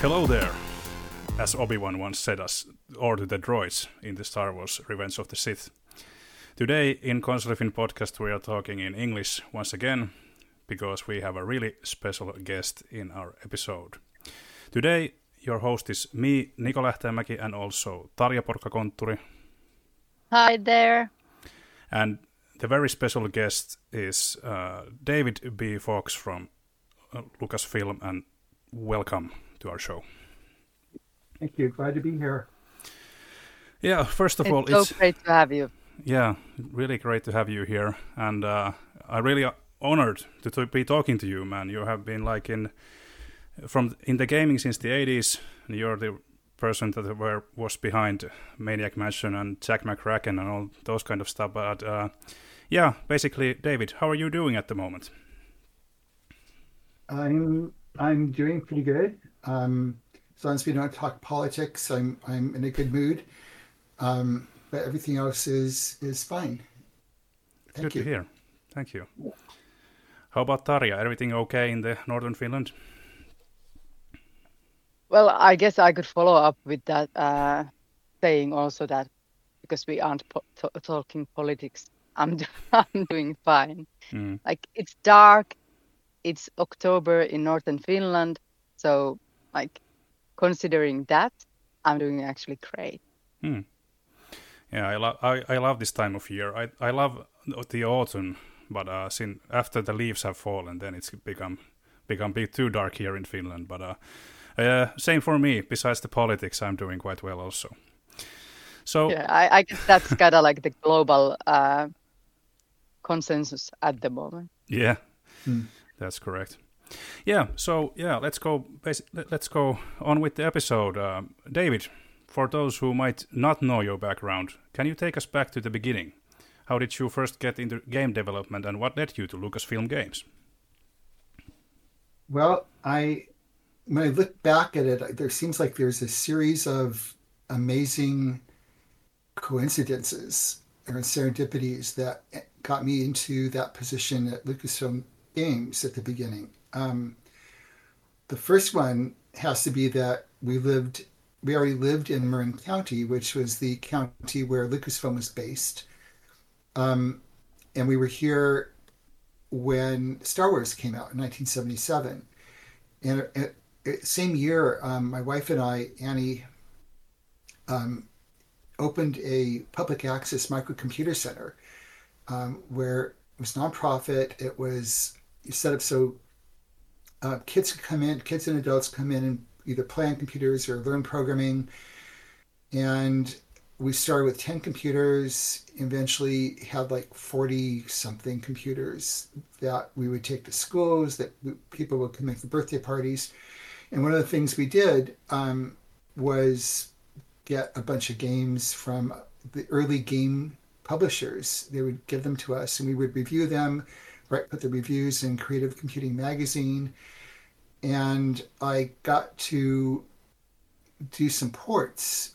Hello there, as Obi-Wan once said us, or to the droids in the Star Wars Revenge of the Sith. Today in Consolifin podcast we are talking in English once again, because we have a really special guest in our episode. Today your host is me, Niko Lähteenmäki, and also Tarja Porkkakontturi. Hi there. And the very special guest is David B. Fox from Lucasfilm, and welcome to our show. Thank you. Glad to be here. Yeah, first of all, it's so great to have you. Yeah, really great to have you here, and I'm really honored to be talking to you, man. You have been like in the gaming since the 80s, and you're the person that was behind Maniac Mansion and Jack McCracken and all those kind of stuff. But yeah, basically, David, how are you doing at the moment? I'm doing pretty good. As long as we don't talk politics, I'm in a good mood. But everything else is fine. Good to hear. Thank you. How about Tarja? Everything okay in the northern Finland? Well, I guess I could follow up with that, saying also that because we aren't talking politics, I'm doing fine. Like, it's dark, it's October in northern Finland, so like considering that, I'm doing actually great. Yeah, I love this time of year. I love the autumn, but after the leaves have fallen, then it's become a bit too dark here in Finland. But same for me. Besides the politics, I'm doing quite well also. So yeah, I guess that's kind of like the global consensus at the moment. Yeah, that's correct. Yeah, so yeah, let's go on with the episode. David, for those who might not know your background, can you take us back to the beginning? How did you first get into game development, and what led you to Lucasfilm Games? Well, when I look back at it, there seems like there's a series of amazing coincidences or serendipities that got me into that position at Lucasfilm Games at the beginning. The first one has to be that we already lived in Marin County, which was the county where Lucasfilm was based. And we were here when Star Wars came out in 1977. And same year, my wife and I, Annie, opened a public access microcomputer center where it was nonprofit. It was set up so kids and adults come in and either play on computers or learn programming. And we started with 10 computers, eventually had like 40 something computers that we would take to schools, that people would come make the birthday parties. And one of the things we did was get a bunch of games from the early game publishers. They would give them to us and we would review them, put the reviews in Creative Computing magazine. And I got to do some ports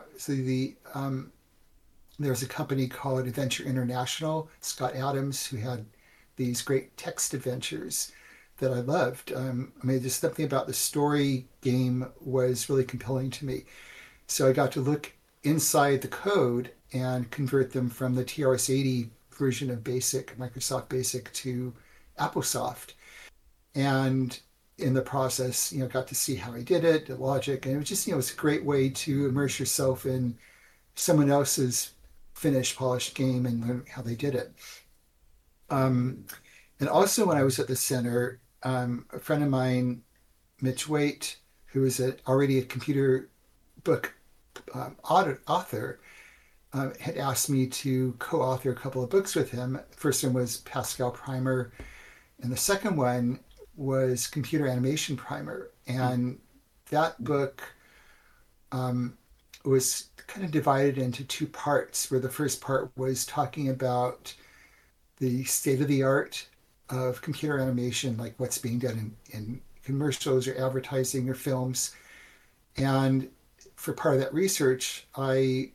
there was a company called Adventure International, Scott Adams, who had these great text adventures that I loved. Just something about the story game was really compelling to me. So I got to look inside the code and convert them from the TRS-80 version of Microsoft Basic to AppleSoft. And in the process, got to see how I did it, the logic, and it was just, it's a great way to immerse yourself in someone else's finished, polished game and learn how they did it. And also when I was at the center, a friend of mine, Mitch Waite, who was already a computer book author, had asked me to co-author a couple of books with him. The first one was Pascal Primer, and the second one was Computer Animation Primer. And that book was kind of divided into two parts, where the first part was talking about the state of the art of computer animation, like what's being done in commercials or advertising or films. And for part of that research, I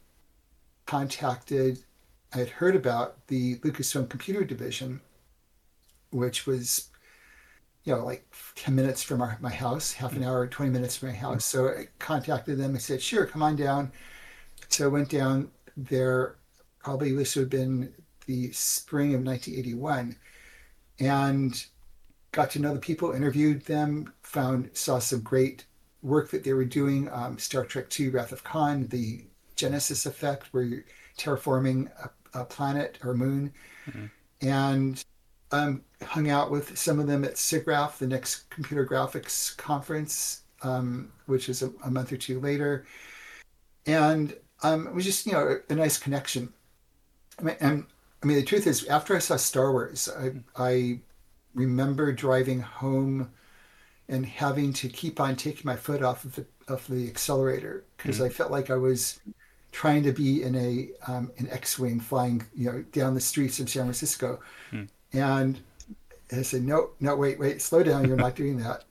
had heard about the Lucasfilm Computer Division, which was like 10 minutes from my house, half an hour, 20 minutes from my house. So I contacted them. I said, sure, come on down. So I went down there, probably this would have been the spring of 1981, and got to know the people, interviewed them, saw some great work that they were doing. Star Trek II, Wrath of Khan, the Genesis effect, where you're terraforming a planet or moon. And hung out with some of them at SIGGRAPH, the next computer graphics conference, which is a month or two later. And it was just, a nice connection. I mean, the truth is, after I saw Star Wars, I remember driving home and having to keep on taking my foot off of the accelerator, because I felt like I was trying to be in an X-wing flying, down the streets of San Francisco. And I said, no, wait, slow down. You're not doing that.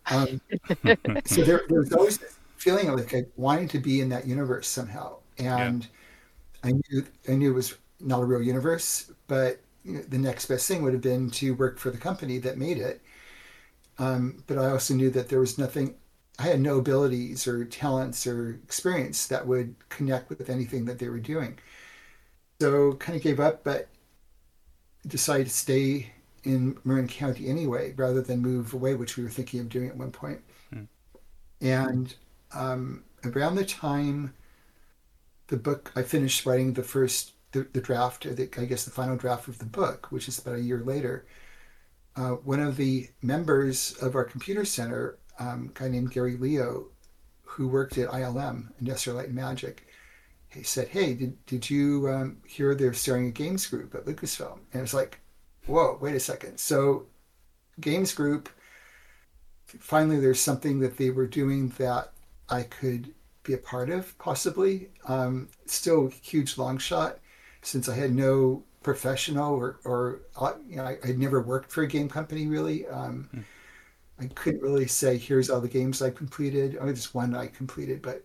So there was always this feeling like I wanted to be in that universe somehow. And I knew it was not a real universe, but the next best thing would have been to work for the company that made it. But I also knew that there was nothing, I had no abilities or talents or experience that would connect with anything that they were doing. So kind of gave up, but decided to stay in Marin County anyway, rather than move away, which we were thinking of doing at one point. And around the time I finished writing the draft, I guess the final draft of the book, which is about a year later, one of the members of our computer center, a guy named Gary Leo, who worked at ILM, Industrial Light and Magic, he said, hey, did you hear they're starting a games group at Lucasfilm? And it's like, whoa, wait a second. So games group, finally there's something that they were doing that I could be a part of, possibly. Still a huge long shot, since I had no professional or I'd never worked for a game company, really. I couldn't really say, here's all the games I completed. Only just one I completed, but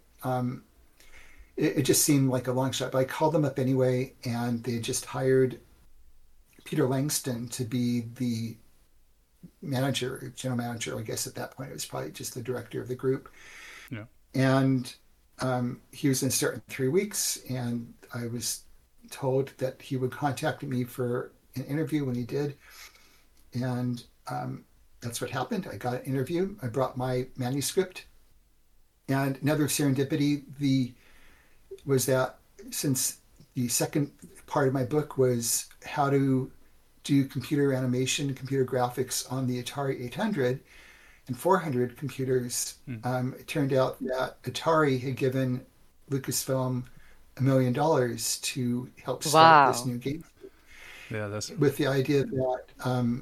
it just seemed like a long shot. But I called them up anyway, and they just hired Peter Langston to be the general manager. I guess at that point it was probably just the director of the group. And he was going to start in 3 weeks, and I was told that he would contact me for an interview when he did. And that's what happened. I got an interview. I brought my manuscript. And another serendipity was that, since the second part of my book was how to do computer animation, computer graphics on the Atari 800 and 400 computers, it turned out that Atari had given Lucasfilm $1 million to help start this new game. With the idea that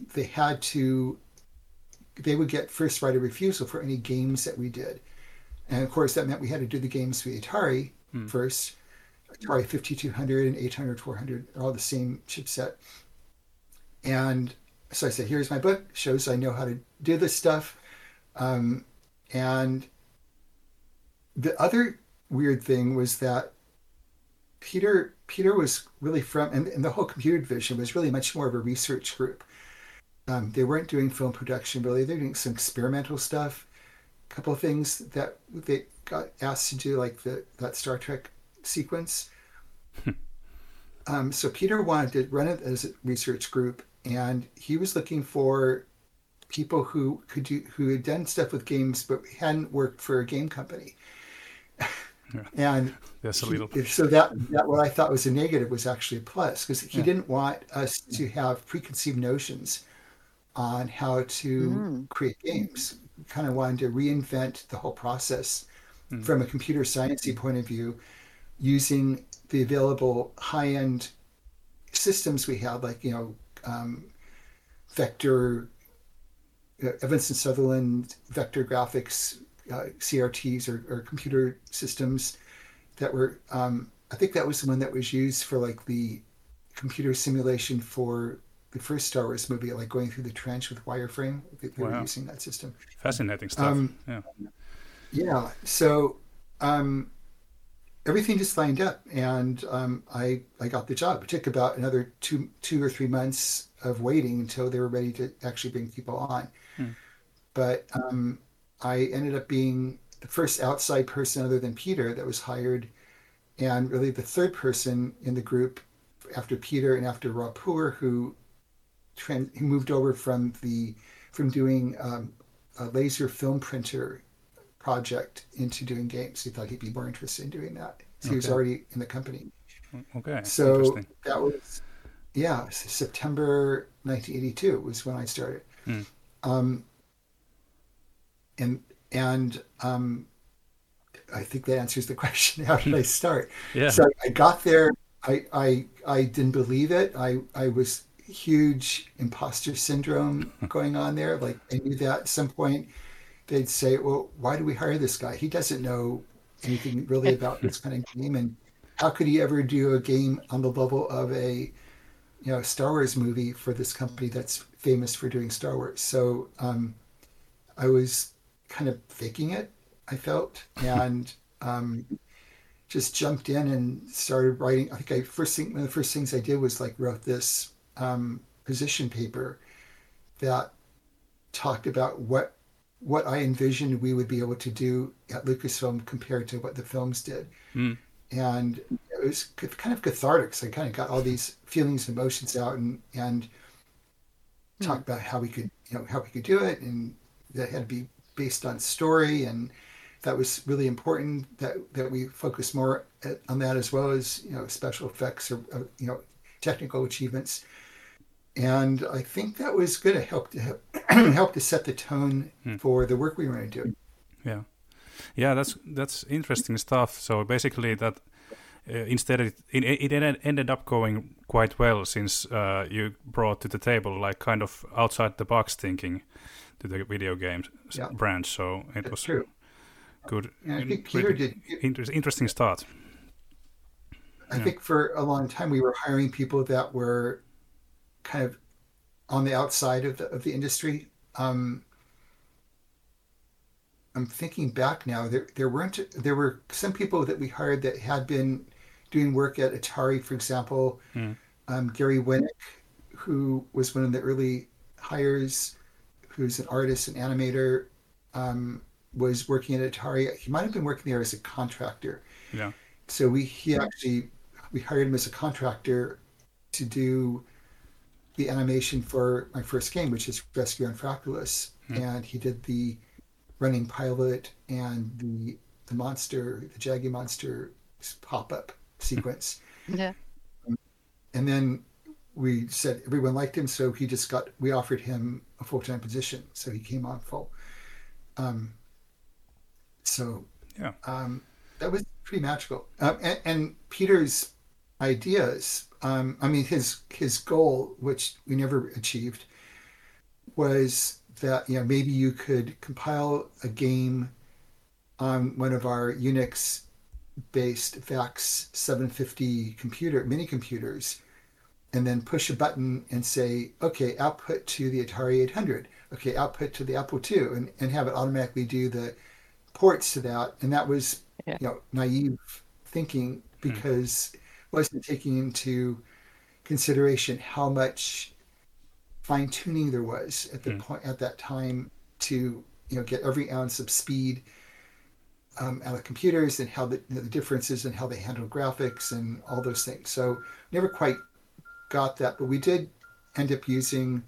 they would get first right of refusal for any games that we did. And of course, that meant we had to do the games for the Atari first. Atari 5200 and 800, 400 are all the same chipset. And so I said, here's my book, shows I know how to do this stuff. And the other weird thing was that Peter was really and the whole computer division was really much more of a research group. They weren't doing film production, really. They were doing some experimental stuff. A couple of things that they got asked to do, like that Star Trek sequence. So Peter wanted to run it as a research group, and he was looking for people who had done stuff with games but hadn't worked for a game company. And so that what I thought was a negative was actually a plus, because he didn't want us to have preconceived notions on how to create games. We kind of wanted to reinvent the whole process from a computer sciencey point of view, using the available high-end systems we had, like Vector, Evans and Sutherland vector graphics, CRTs or computer systems that were, I think that was the one that was used for like the computer simulation for the first Star Wars movie, like going through the trench with wireframe. They were using that system. Fascinating stuff. Yeah. So everything just lined up, and I got the job. It took about another two or 3 months of waiting until they were ready to actually bring people on. But I ended up being the first outside person other than Peter that was hired, and really the third person in the group after Peter and after Rapur, who moved over from doing a laser film printer project into doing games. He thought he'd be more interested in doing that. So he was already in the company. Okay. So that was, September 1982 was when I started. And I think that answers the question. How did I start? Yeah. So I got there. I didn't believe it. I was huge imposter syndrome going on there. Like I knew that at some point they'd say, well, why do we hire this guy? He doesn't know anything really about this kind of game. And how could he ever do a game on the level of a, Star Wars movie for this company that's famous for doing Star Wars? So I was kind of faking it, I felt, and just jumped in and started writing. I think one of the first things I did was wrote this position paper that talked about what I envisioned we would be able to do at Lucasfilm compared to what the films did. And it was kind of cathartic. So I kind of got all these feelings and emotions out and talked about how we could do it, and that had to be based on story, and that was really important that we focus more on that, as well as special effects or technical achievements. And I think that was good. It helped to set the tone for the work we were going to do. Yeah, that's interesting stuff. So basically, that instead it ended up going quite well, since you brought to the table kind of outside the box thinking to the video games branch. So it was true. Good. And I think Peter did interesting start. I think for a long time we were hiring people that were kind of on the outside of the industry. I'm thinking back now. There were some people that we hired that had been doing work at Atari, for example. Gary Winnick, who was one of the early hires, who's an artist and animator, was working at Atari. He might have been working there as a contractor. Yeah. So we hired him as a contractor to do the animation for my first game, which is Rescue on Fractalus. And he did the running pilot and the Jaggy monster pop-up sequence. Yeah. And then we said everyone liked him, so we offered him a full-time position. So he came on full. That was pretty magical. And Peter's ideas, his goal, which we never achieved, was that maybe you could compile a game on one of our Unix-based VAX 750 mini computers, and then push a button and say, okay, output to the Atari 800, okay, output to the Apple II, and have it automatically do the ports to that. And that was naive thinking, because it wasn't taking into consideration how much fine-tuning there was at that time to get every ounce of speed out of computers, and how the differences in how they handle graphics and all those things. So never quite got that, but we did end up using,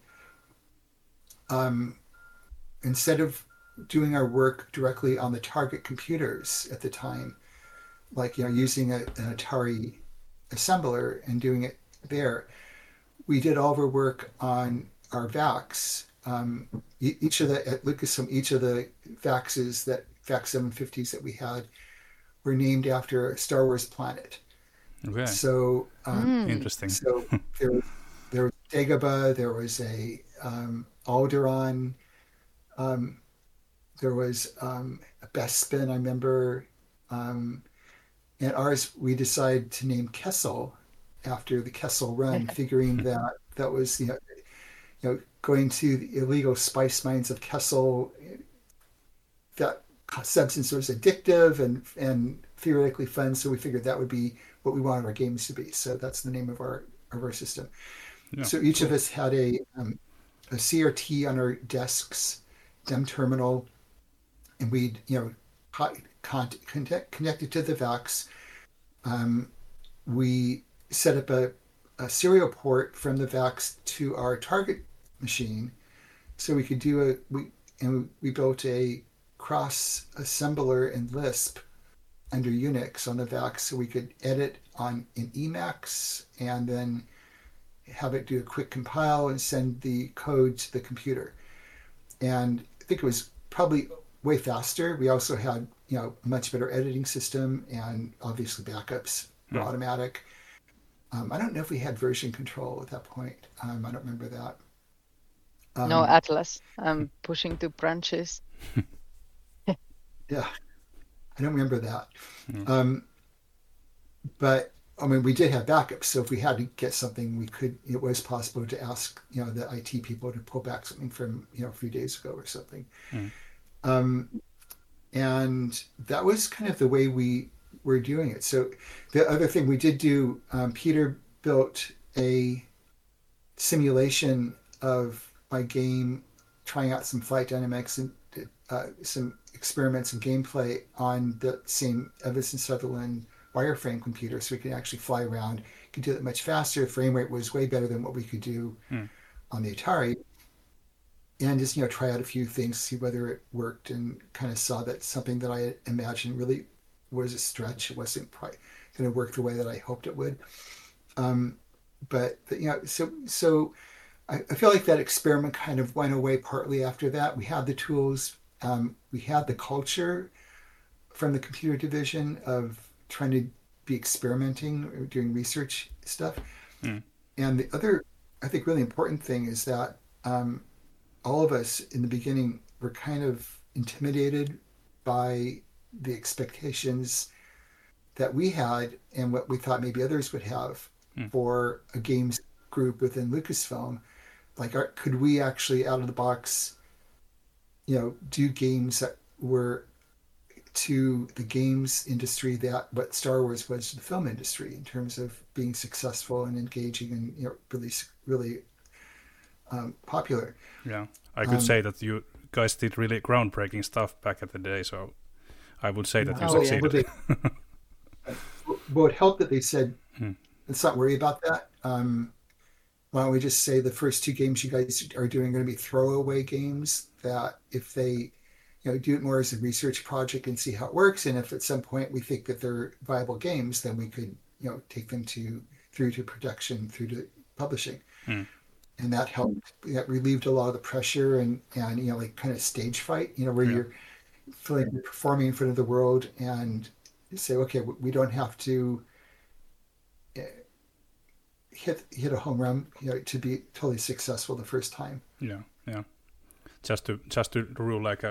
instead of doing our work directly on the target computers at the time, using an Atari assembler and doing it there, we did all of our work on our VAX. At Lucasfilm, each of the VAXs, VAX 750s that we had, were named after a Star Wars planet. Okay. So interesting. So there was Dagobah, there was a Alderaan, there was a Bespin, I remember, and ours we decided to name Kessel after the Kessel Run, figuring that was going to the illegal spice mines of Kessel. That substance was addictive and theoretically fun, so we figured that would be what we wanted our games to be. So that's the name of our system. Yeah, so each of us had a CRT on our desks STEM terminal, and we'd connect it to the VAX. We set up a serial port from the VAX to our target machine, so we could do we built a cross assembler in Lisp under Unix on the VAX, so we could edit in Emacs and then have it do a quick compile and send the code to the computer. And I think it was probably way faster. We also had a much better editing system, and obviously backups were automatic. I don't know if we had version control at that point. I don't remember that. No Atlas. I'm pushing to branches. Yeah, I don't remember that. But I mean, we did have backups, so if we had to get something, it was possible to ask the IT people to pull back something from a few days ago or something. And that was kind of the way we were doing it. So the other thing we did do, Peter built a simulation of my game, trying out some flight dynamics and some experiments and gameplay on the same Everson Sutherland wireframe computer, so we could actually fly around. You could do it much faster. Frame rate was way better than what we could do on the Atari. And just try out a few things, see whether it worked, and kind of saw that something that I imagined really was a stretch. It wasn't going to work the way that I hoped it would. But so I feel like that experiment kind of went away partly after that. We had the tools, we had the culture from the computer division of trying to be experimenting or doing research stuff. And the other, I think, really important thing is that all of us in the beginning were kind of intimidated by the expectations that we had and what we thought maybe others would have for a games group within Lucasfilm. Like, could we actually out of the box, do games that were to the games industry that what Star Wars was to the film industry in terms of being successful and engaging and really popular. Yeah, I could say that you guys did really groundbreaking stuff back at the day, so I would say that you succeeded. Well, it helped that they said, let's not worry about that. Why don't we just say the first two games you guys are doing are going to be throwaway games, that if they do it more as a research project and see how it works, and if at some point we think that they're viable games, then we could take them through to production, through to publishing. And that helped. That relieved a lot of the pressure and like kind of stage fright, where you're feeling you're performing in front of the world, and say, okay, we don't have to hit a home run, to be totally successful the first time. Yeah. Just to rule like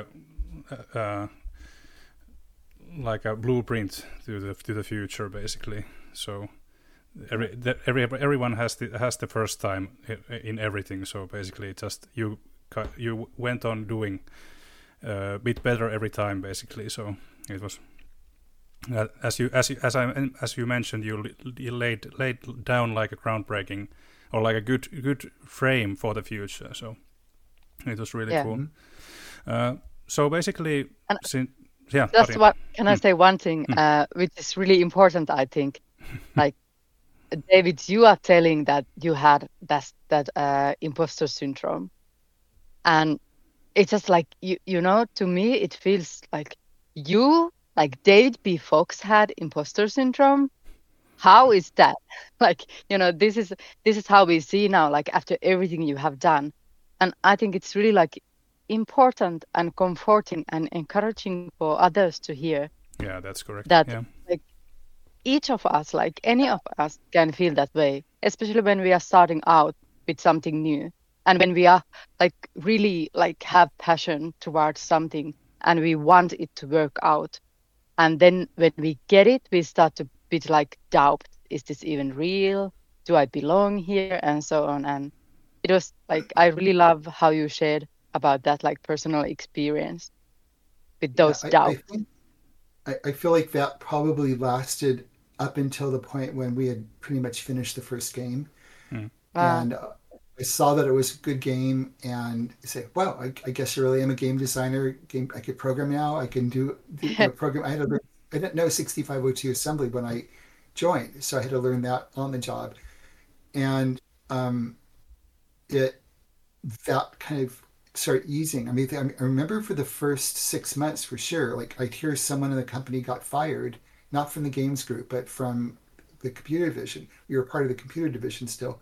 a blueprint to the future, basically. So everyone has the first time in everything. So basically, just you went on doing a bit better every time, basically. So it was as you mentioned, you laid down like a groundbreaking or like a good frame for the future. So it was really cool. So basically, can I say one thing, which is really important, I think. Like, David, you are telling that you had that imposter syndrome, and it's just like to me it feels like David P. Fox had imposter syndrome. How is that? Like, this is how we see now, like after everything you have done. And I think it's really like important and comforting and encouraging for others to hear. Yeah, that's correct. That like each of us, like any of us, can feel that way, especially when we are starting out with something new, and when we are like really like have passion towards something and we want it to work out. And then when we get it, we start to be like doubt: is this even real? Do I belong here? And so on. And it was like, I really love how you shared about that, like personal experience with those doubts. I feel like that probably lasted up until the point when we had pretty much finished the first game. And I saw that it was a good game and say, "Wow, I guess I really am a game designer. I could program now. I can do program." I didn't know 6502 assembly when I joined, so I had to learn that on the job, and it that kind of started easing. I mean, I remember for the first 6 months for sure, like I'd hear someone in the company got fired, not from the games group, but from the computer division. We were part of the computer division still.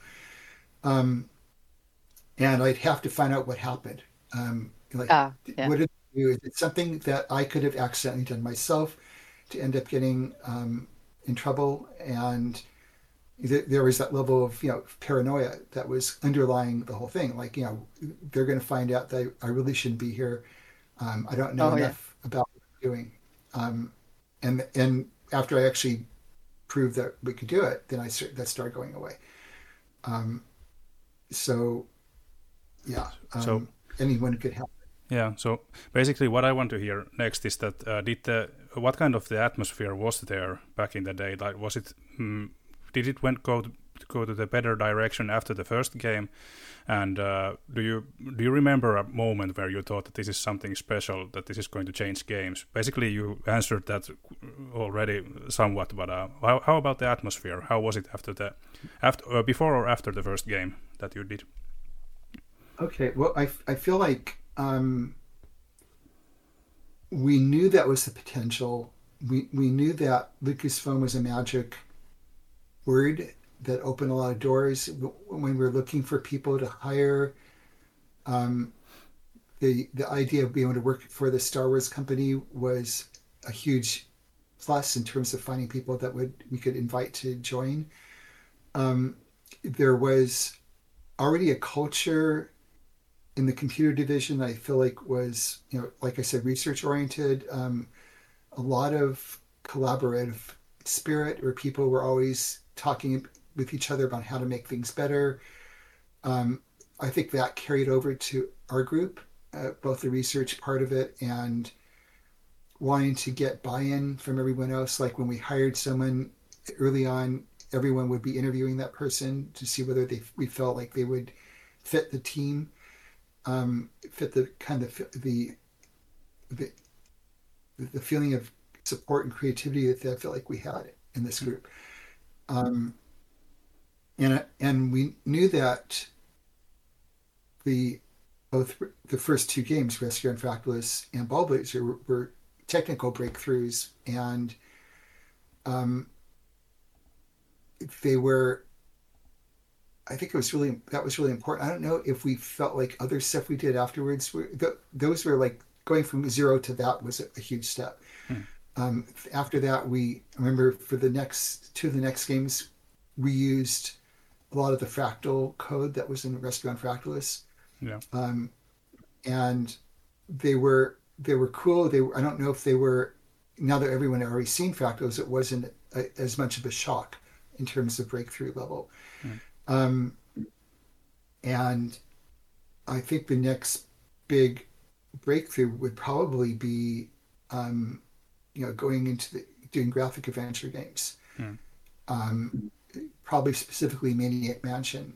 And I'd have to find out what happened. Like, Yeah. what did I do? Is it something that I could have accidentally done myself to end up getting in trouble? And there was that level of paranoia that was underlying the whole thing. Like, they're going to find out that I really shouldn't be here. I don't know enough about what I'm doing. And after I actually proved that we could do it, then that started going away. So yeah, so anyone could help. Yeah. So basically, what I want to hear next is that what kind of the atmosphere was there back in the day? Like, was it did it go to the better direction after the first game? And do you remember a moment where you thought that this is something special, that this is going to change games? Basically, you answered that already somewhat, but how about the atmosphere? How was it before or after the first game that you did? Okay, well, I feel like we knew that was the potential. We knew that Lucasfilm was a magic word that opened a lot of doors when we were looking for people to hire. The idea of being able to work for the Star Wars company was a huge plus in terms of finding people that we could invite to join. There was already a culture in the computer division I feel like was, like I said, research oriented, a lot of collaborative spirit where people were always talking with each other about how to make things better. I think that carried over to our group, both the research part of it and wanting to get buy-in from everyone else. Like when we hired someone early on, everyone would be interviewing that person to see whether we felt like they would fit the team. Fit the kind of the feeling of support and creativity that I felt like we had in this group, and we knew that both the first two games, Rescue on Fractalus and Ballblazer, were technical breakthroughs, and they were. I think that was really important. I don't know if we felt like other stuff we did afterwards those were like going from zero to that was a huge step. After that, I remember for the next games, we used a lot of the Fractal code that was in Rescue on Fractalus. Yeah. And they were cool. I don't know if they were, now that everyone had already seen Fractals, it wasn't as much of a shock in terms of breakthrough level. And I think the next big breakthrough would probably be, going into doing graphic adventure games, probably specifically Maniac Mansion.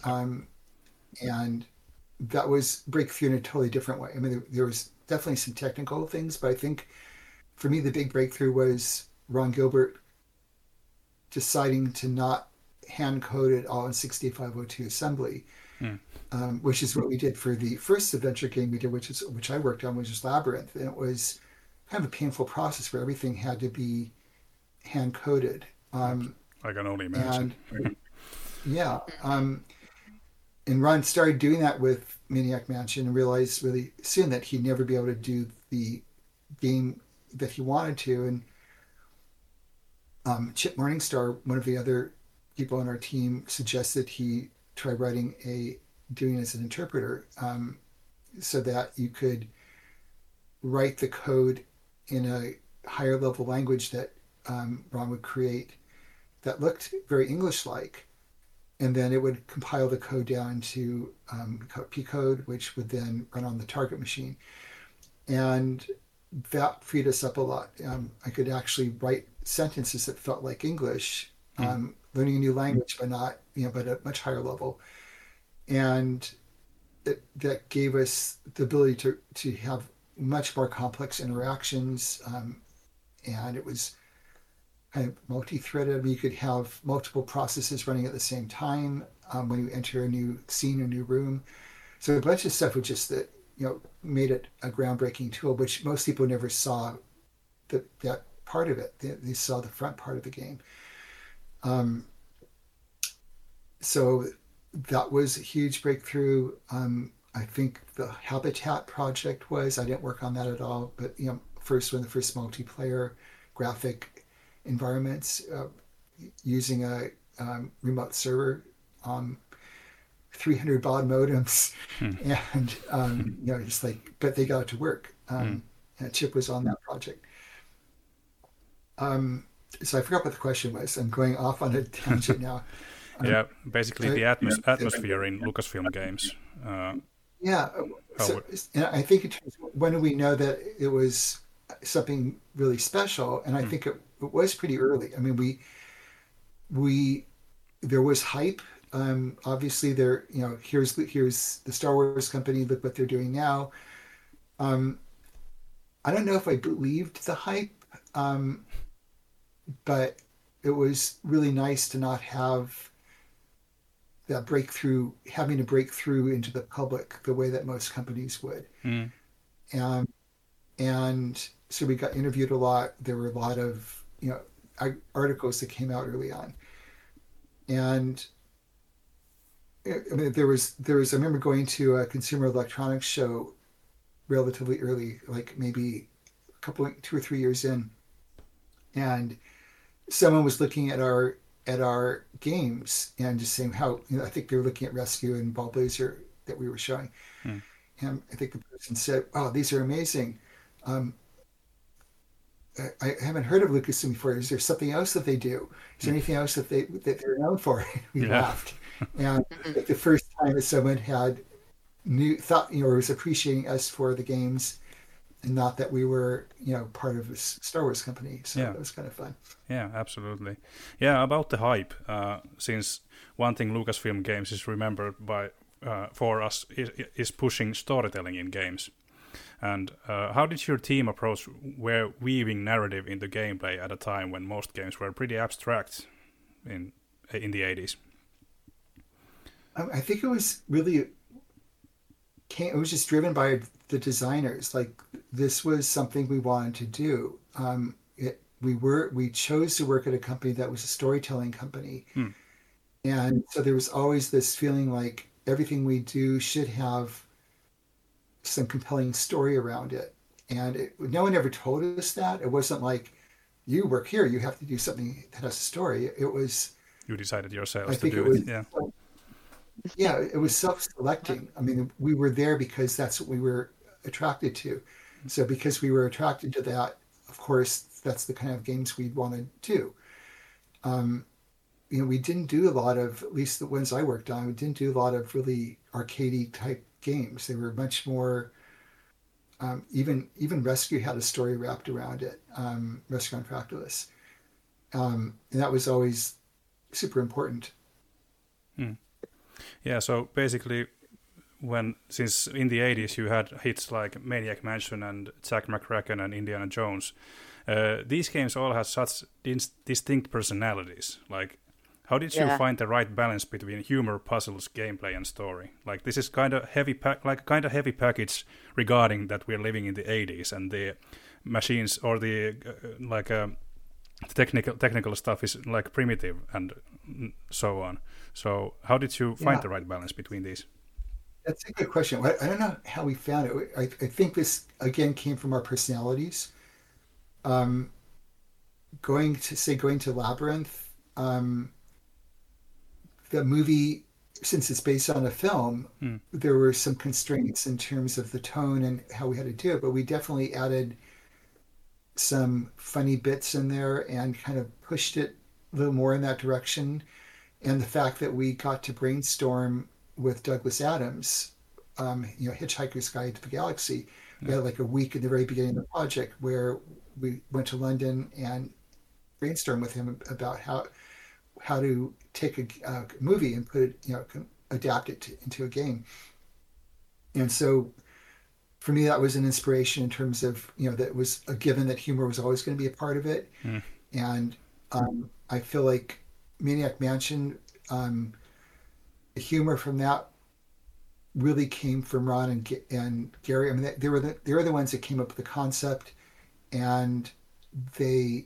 And that was breakthrough in a totally different way. I mean, there was definitely some technical things, but I think for me, the big breakthrough was Ron Gilbert deciding to not hand code it all in 6502 assembly, which is what we did for the first adventure game we did, which I worked on, which was Labyrinth. And it was kind of a painful process where everything had to be hand coded. I can only imagine. Yeah. And Ron started doing that with Maniac Mansion and realized really soon that he'd never be able to do the game that he wanted to. And Chip Morningstar, one of the other people on our team, suggested he try doing it as an interpreter, so that you could write the code in a higher level language that Ron would create that looked very English-like. And then it would compile the code down to P code, which would then run on the target machine. And that freed us up a lot. I could actually write sentences that felt like English, learning a new language, but not, but at a much higher level. and that gave us the ability to have much more complex interactions, and it was kind of multi-threaded. I mean, you could have multiple processes running at the same time when you enter a new scene or new room. So a bunch of stuff was just that, made it a groundbreaking tool, which most people never saw that part of it. They saw the front part of the game. So that was a huge breakthrough. I think the Habitat project I didn't work on that at all, but the first multiplayer graphic environments using a remote server, 300 baud modems, and just but they got it to work. And Chip was on that project. So I forgot what the question was. I'm going off on a tangent now. Basically the atmosphere in Lucasfilm games. And I think in terms of when do we know that it was something really special? And I think it was pretty early. I mean, there was hype. Obviously, here's the Star Wars company. Look what they're doing now. I don't know if I believed the hype, but it was really nice to not have that breakthrough, having to break through into the public the way that most companies would. And so we got interviewed a lot. There were a lot of articles that came out early on, and I mean there was I remember going to a consumer electronics show relatively early, like maybe 2 or 3 years in, and someone was looking at our games and just saying how, I think they were looking at Rescue and Ball Blazer that we were showing. And I think the person said, "Oh, these are amazing. I haven't heard of Lucasfilm before. Is there something else that they do? Is there anything else that they're known for?" We laughed. And the first time that someone had thought, was appreciating us for the games and not that we were, part of a Star Wars company. So it was kind of fun. Yeah, absolutely. Yeah, about the hype, since one thing Lucasfilm Games is remembered by for us is pushing storytelling in games. And how did your team approach weaving narrative into gameplay at a time when most games were pretty abstract in the 80s? I think it was really, it was just driven by the designers. Like, this was something we wanted to do. We chose to work at a company that was a storytelling company. And so there was always this feeling like everything we do should have some compelling story around it. And no one ever told us that. It wasn't like, you work here, you have to do something that has a story. It was... You decided yourselves to do it. Yeah, it was self-selecting. I mean, we were there because that's what we were attracted to. So because we were attracted to that, of course, that's the kind of games we'd want to do. We didn't do a lot of, at least the ones I worked on, we didn't do a lot of really arcadey type games. They were much more, even Rescue had a story wrapped around it, Rescue on Fractalus. And that was always super important. Yeah, so basically, since in the 80s you had hits like Maniac Mansion and Jack McCracken and Indiana Jones, these games all had such distinct personalities. Like, how did you find the right balance between humor, puzzles, gameplay, and story? Like, this is kind of heavy package regarding that we're living in the 80s and the machines or the technical stuff is like primitive and so on. So how did you find the right balance between these? That's a good question. I don't know how we found it. I think this, again, came from our personalities. Going to Labyrinth, the movie, since it's based on a film, there were some constraints in terms of the tone and how we had to do it, but we definitely added some funny bits in there and kind of pushed it a little more in that direction. And the fact that we got to brainstorm with Douglas Adams, Hitchhiker's Guide to the Galaxy, we had like a week at the very beginning of the project where we went to London and brainstormed with him about how to take a movie and put it, adapt it into a game. And so for me, that was an inspiration in terms of, that it was a given that humor was always going to be a part of it. And I feel like Maniac Mansion, the humor from that really came from Ron and Gary. I mean, they were the ones that came up with the concept, and they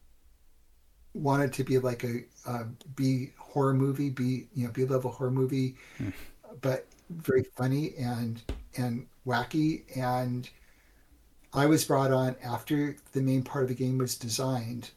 wanted to be like a B horror movie, B level horror movie, but very funny and wacky. And I was brought on after the main part of the game was designed,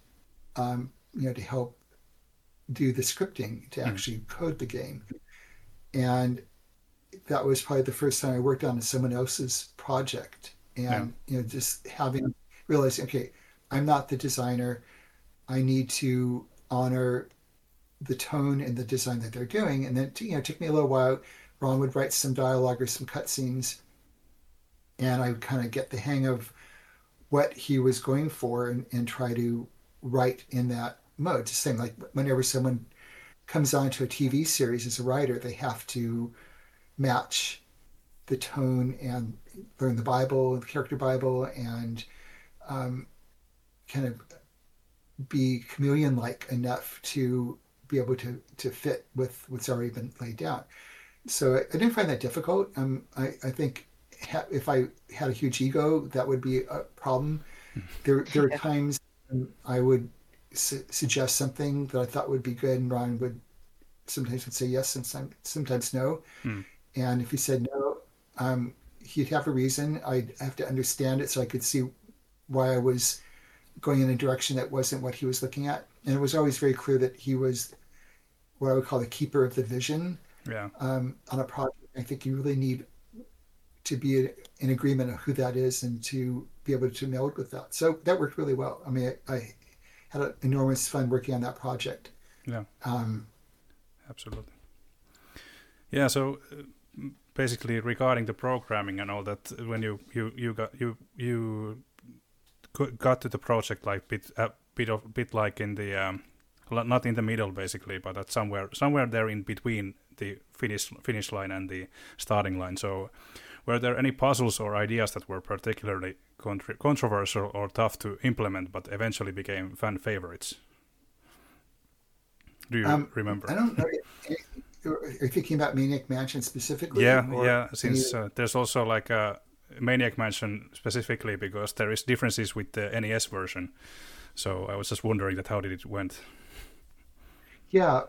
to help do the scripting, to actually code the game. And that was probably the first time I worked on someone else's project. And, just realizing, okay, I'm not the designer. I need to honor the tone and the design that they're doing. And then, it took me a little while. Ron would write some dialogue or some cutscenes, and I would kind of get the hang of what he was going for and try to write in that mode. Just saying, like, whenever someone comes onto a TV series as a writer, they have to match the tone and learn the Bible, the character Bible, and kind of be chameleon-like enough to be able to fit with what's already been laid down. So I didn't find that difficult. I think if I had a huge ego, that would be a problem. There are times I would suggest something that I thought would be good, and Ron would sometimes say yes and sometimes no. And if he said no, he'd have a reason. I'd have to understand it so I could see why I was going in a direction that wasn't what he was looking at. And it was always very clear that he was what I would call the keeper of the vision. On a project. I think you really need to be in agreement of who that is and to be able to meld with that. So that worked really well. I mean, I had an enormous fun working on that project. Yeah. Absolutely. Yeah. So basically, regarding the programming and all that, when you got to the project like bit like in the not in the middle basically, but at somewhere there in between the finish line and the starting line. So were there any puzzles or ideas that were particularly controversial or tough to implement but eventually became fan favorites? Do you remember? I don't know. Are you thinking about Maniac Mansion specifically? Yeah. Since there's also like a Maniac Mansion specifically because there is differences with the NES version. So I was just wondering that how did it went? Yeah.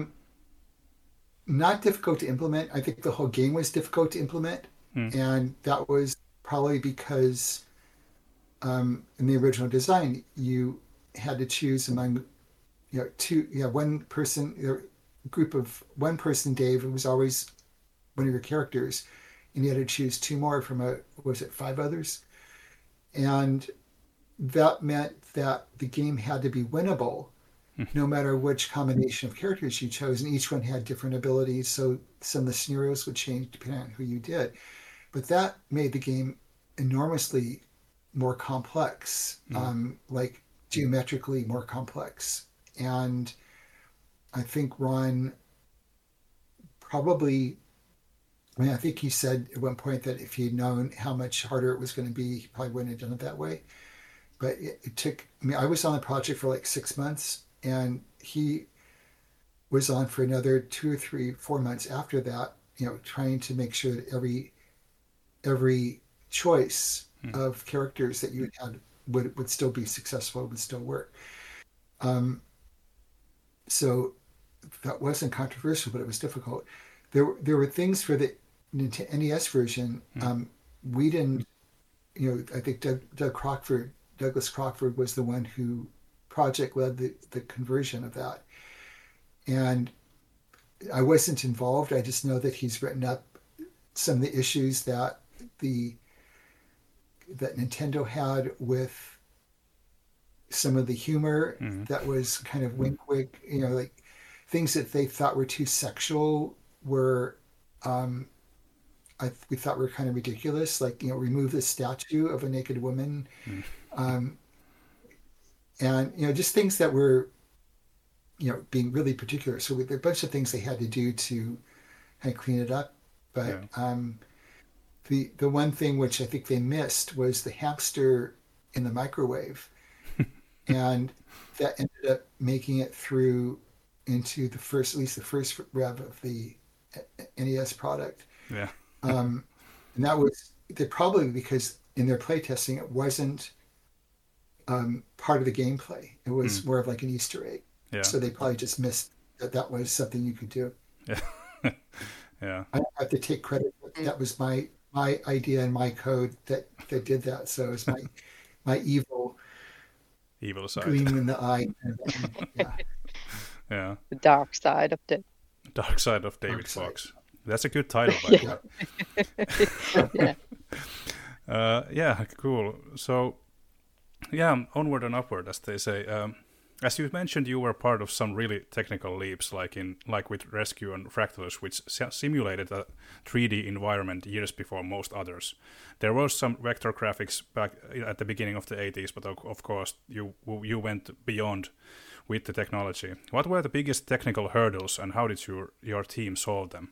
Not difficult to implement. I think the whole game was difficult to implement. And that was probably because in the original design, you had to choose among, one person, one person, Dave, who was always one of your characters, and you had to choose two more from 5 others? And that meant that the game had to be winnable no matter which combination of characters you chose, and each one had different abilities, so some of the scenarios would change depending on who you did. But that made the game enormously more complex, like geometrically more complex. And I think Ron probably, I think he said at one point that if he'd known how much harder it was going to be, he probably wouldn't have done it that way. But it took, I was on the project for like 6 months, and he was on for another 2 or 3, 4 months after that, trying to make sure that every choice of characters that you had would still be successful, would still work. So that wasn't controversial, but it was difficult. There were things for the NES version. We didn't, I think Douglas Crockford was the one who project led the conversion of that. And I wasn't involved. I just know that he's written up some of the issues that Nintendo had with some of the humor that was kind of wink, like things that they thought were too sexual were, we thought were kind of ridiculous. Like, remove the statue of a naked woman. And, just things that were, being really particular. So there were a bunch of things they had to do to kind of clean it up. But the one thing which I think they missed was the hamster in the microwave, and that ended up making it through into at least the first rev of the NES product. Yeah. And that was probably because in their playtesting it wasn't part of the gameplay. It was more of like an Easter egg. Yeah. So they probably just missed that was something you could do. Yeah. Yeah. I have to take credit. That was my idea and my code that did that. So it was my evil side. Gleam in the eye. Yeah. The dark side of the Dark Side of David Fox. That's a good title, by the way. Yeah, cool. So, yeah, onward and upward, as they say. As you mentioned, you were part of some really technical leaps, like with Rescue and Fractalus, which simulated a 3D environment years before most others. There was some vector graphics back at the beginning of the 80s, but of course you went beyond with the technology. What were the biggest technical hurdles, and how did your team solve them?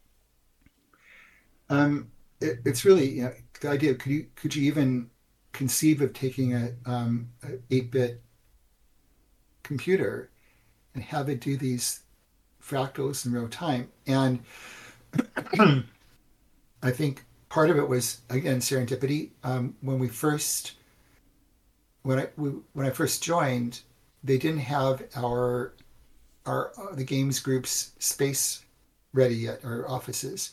It's really the idea. Could you even conceive of taking a 8-bit computer and have it do these fractals in real time? And I think part of it was, again, serendipity. When I first joined, they didn't have the games group's space ready yet, our offices.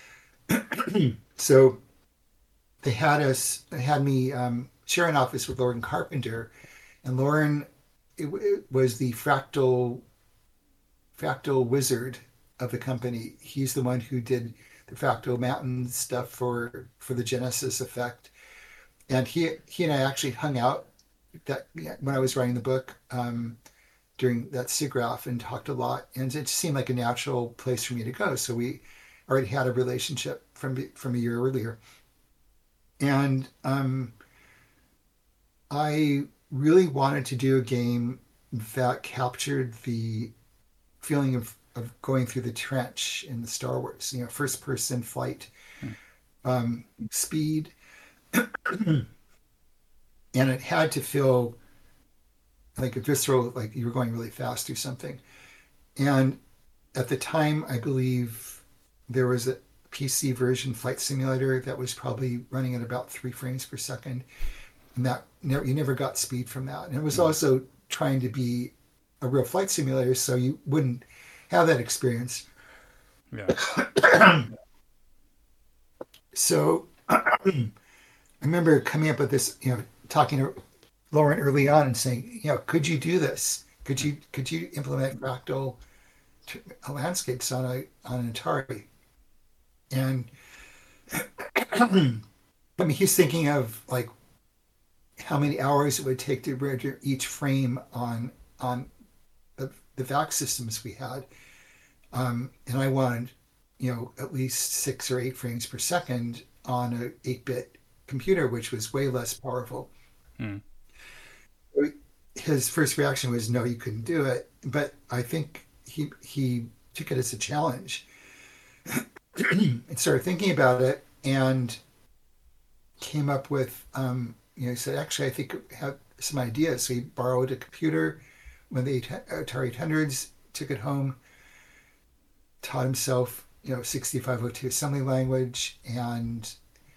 So they had me share an office with Lauren Carpenter, and Lauren it was the fractal wizard of the company. He's the one who did the Fractal Mountain stuff for the Genesis effect, and he and I actually hung out when I was writing the book during that SIGGRAPH and talked a lot, and it seemed like a natural place for me to go. So we already had a relationship from a year earlier, and I really wanted to do a game that captured the feeling of going through the trench in the Star Wars, first person flight, speed, and it had to feel like a visceral, like you were going really fast through something. And at the time, I believe there was a PC version flight simulator that was probably running at about 3 frames per second. And that you never got speed from that. And it was also trying to be a real flight simulator, so you wouldn't have that experience. Yeah. So I remember coming up with this, talking to Lauren early on and saying, could you do this? Could you implement fractal landscapes on an Atari? And he's thinking of like how many hours it would take to render each frame on the VAX systems we had, and I wanted at least 6 or 8 frames per second on an 8-bit computer, which was way less powerful. His first reaction was, no, you couldn't do it. But I think he took it as a challenge and started thinking about it and came up with, he said, actually, I think I have some ideas. So he borrowed a computer when the Atari 800s, took it home, taught himself, 6502 assembly language, and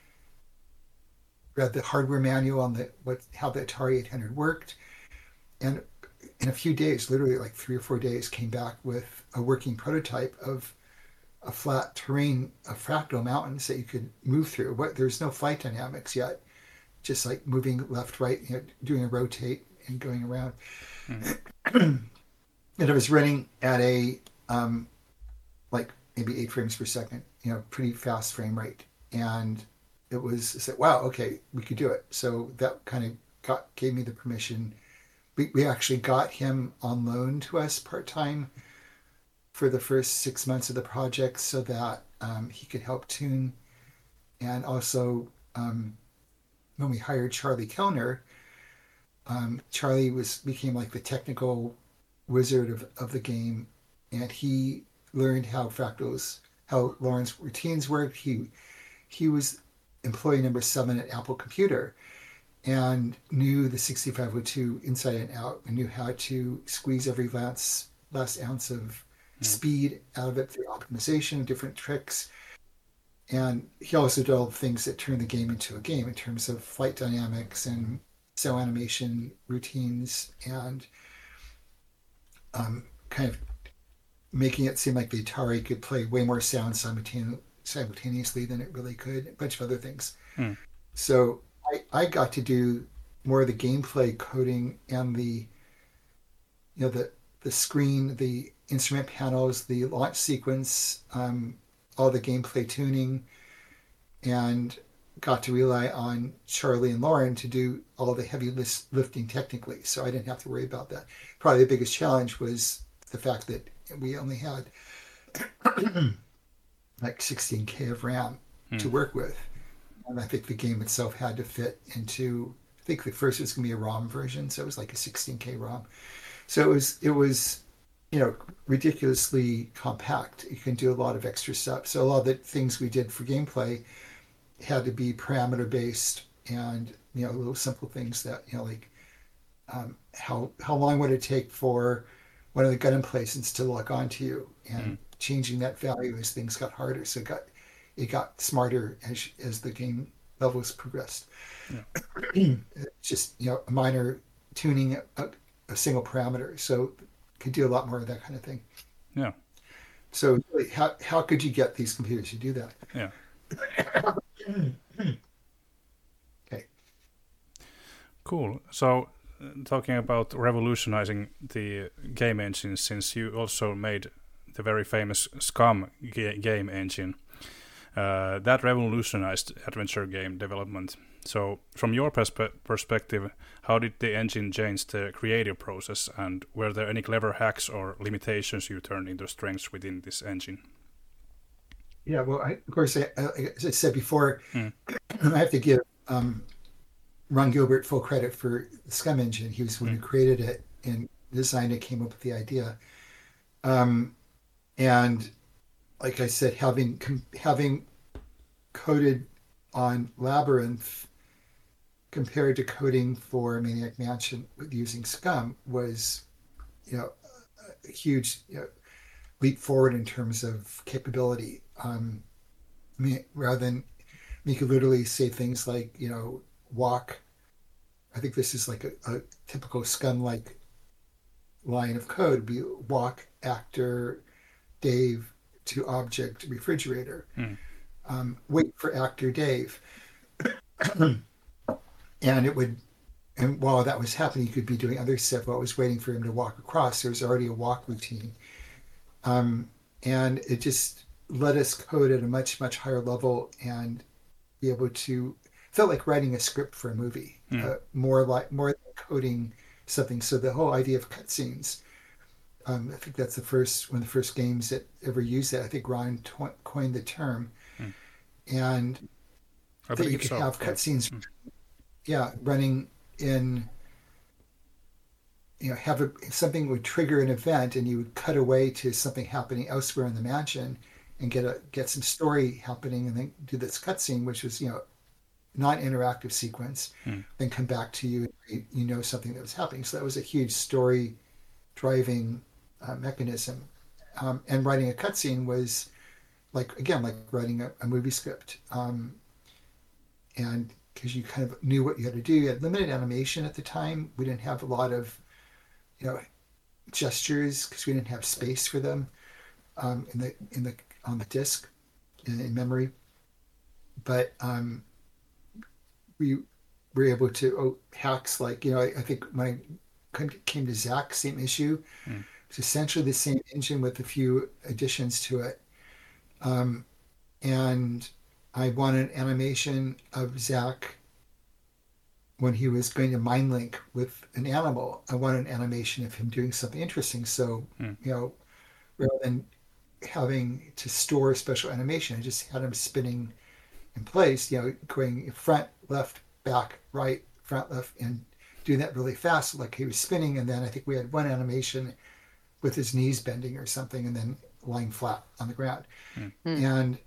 read the hardware manual on how the Atari 800 worked. And in a few days, literally like 3 or 4 days, came back with a working prototype of a flat terrain of fractal mountains that you could move through. There's no flight dynamics yet, just like moving left, right, doing a rotate and going around. And it was running at a like maybe 8 frames per second, pretty fast frame rate. And I said, wow, okay, we could do it. So that kind of gave me the permission. We actually got him on loan to us part-time for the first 6 months of the project so that he could help tune. And also, when we hired Charlie Kellner, Charlie became like the technical wizard of the game, and he learned how fractals how Lauren's routines worked. He was employee number 7 at Apple Computer and knew the 6502 inside and out and knew how to squeeze every last ounce of speed out of it through optimization, different tricks. And he also did all the things that turn the game into a game in terms of flight dynamics and cell animation routines and kind of making it seem like the Atari could play way more sounds simultaneously than it really could, a bunch of other things. So I got to do more of the gameplay coding and the screen, the instrument panels, the launch sequence, all the gameplay tuning, and got to rely on Charlie and Lauren to do all the heavy lifting technically. So I didn't have to worry about that. Probably the biggest challenge was the fact that we only had like 16K of RAM to work with. And I think the game itself had to fit into, I think the first was going to be a ROM version. So it was like a 16K ROM. So it was, ridiculously compact. You can do a lot of extra stuff. So a lot of the things we did for gameplay had to be parameter based and, little simple things that, like how long would it take for one of the gun emplacements to lock onto you, and changing that value as things got harder. So it got smarter as the game levels progressed. Yeah. Just, a minor tuning a single parameter. So could do a lot more of that kind of thing. Yeah. So really, how could you get these computers to do that? Yeah. Okay. Cool. So talking about revolutionizing the game engine, since you also made the very famous SCUM game engine, that revolutionized adventure game development. So from your perspective, how did the engine change the creative process, and were there any clever hacks or limitations you turned into strengths within this engine? Yeah, well, of course, as I said before, I have to give Ron Gilbert full credit for the SCUM engine. He was the one who created it and designed it, came up with the idea. And like I said, having coded on Labyrinth compared to coding for Maniac Mansion with using SCUM was, a huge leap forward in terms of capability. Rather than you could literally say things like, walk. I think this is like a typical SCUM-like line of code. Be walk, actor, Dave to object, refrigerator. Wait for actor Dave. And while that was happening, you could be doing other stuff while it was waiting for him to walk across. There was already a walk routine. And it just let us code at a much, much higher level and be able to, felt like writing a script for a movie, more than coding something. So the whole idea of cutscenes, I think that's one of the first games that ever used that. I think Ron coined the term. And that you could have cutscenes, running in, have something would trigger an event, and you would cut away to something happening elsewhere in the mansion, and get some story happening, and then do this cutscene, which was non-interactive sequence, then come back to you, something that was happening. So that was a huge story driving mechanism, and writing a cutscene was like writing a movie script, and because you kind of knew what you had to do. You had limited animation at the time. We didn't have a lot of gestures because we didn't have space for them on the disk in memory. But we were able to hacks like I think when I came to Zack, same issue. It's essentially the same engine with a few additions to it. And I wanted an animation of Zack when he was going to mind link with an animal. I wanted an animation of him doing something interesting. So, rather than having to store special animation, I just had him spinning in place, going front, left, back, right, front, left, and doing that really fast, like he was spinning. And then I think we had one animation with his knees bending or something, and then lying flat on the ground. Mm. And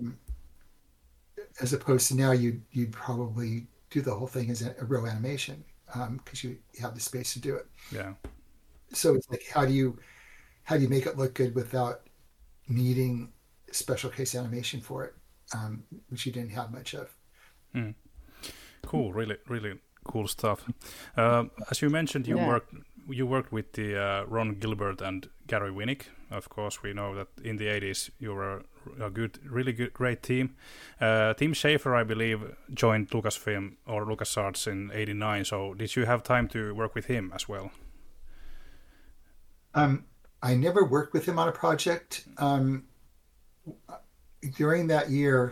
as opposed to now, you'd probably do the whole thing as a real animation because you have the space to do it. Yeah. So it's like, how do you make it look good without needing special case animation for it, which you didn't have much of. Mm. Cool, really, really cool stuff. As you mentioned, you worked with the Ron Gilbert and Gary Winnick. Of course, we know that in the 80s you were a great team. Tim Schafer, I believe, joined Lucasfilm or LucasArts in '89. So did you have time to work with him as well? I never worked with him on a project. During that year,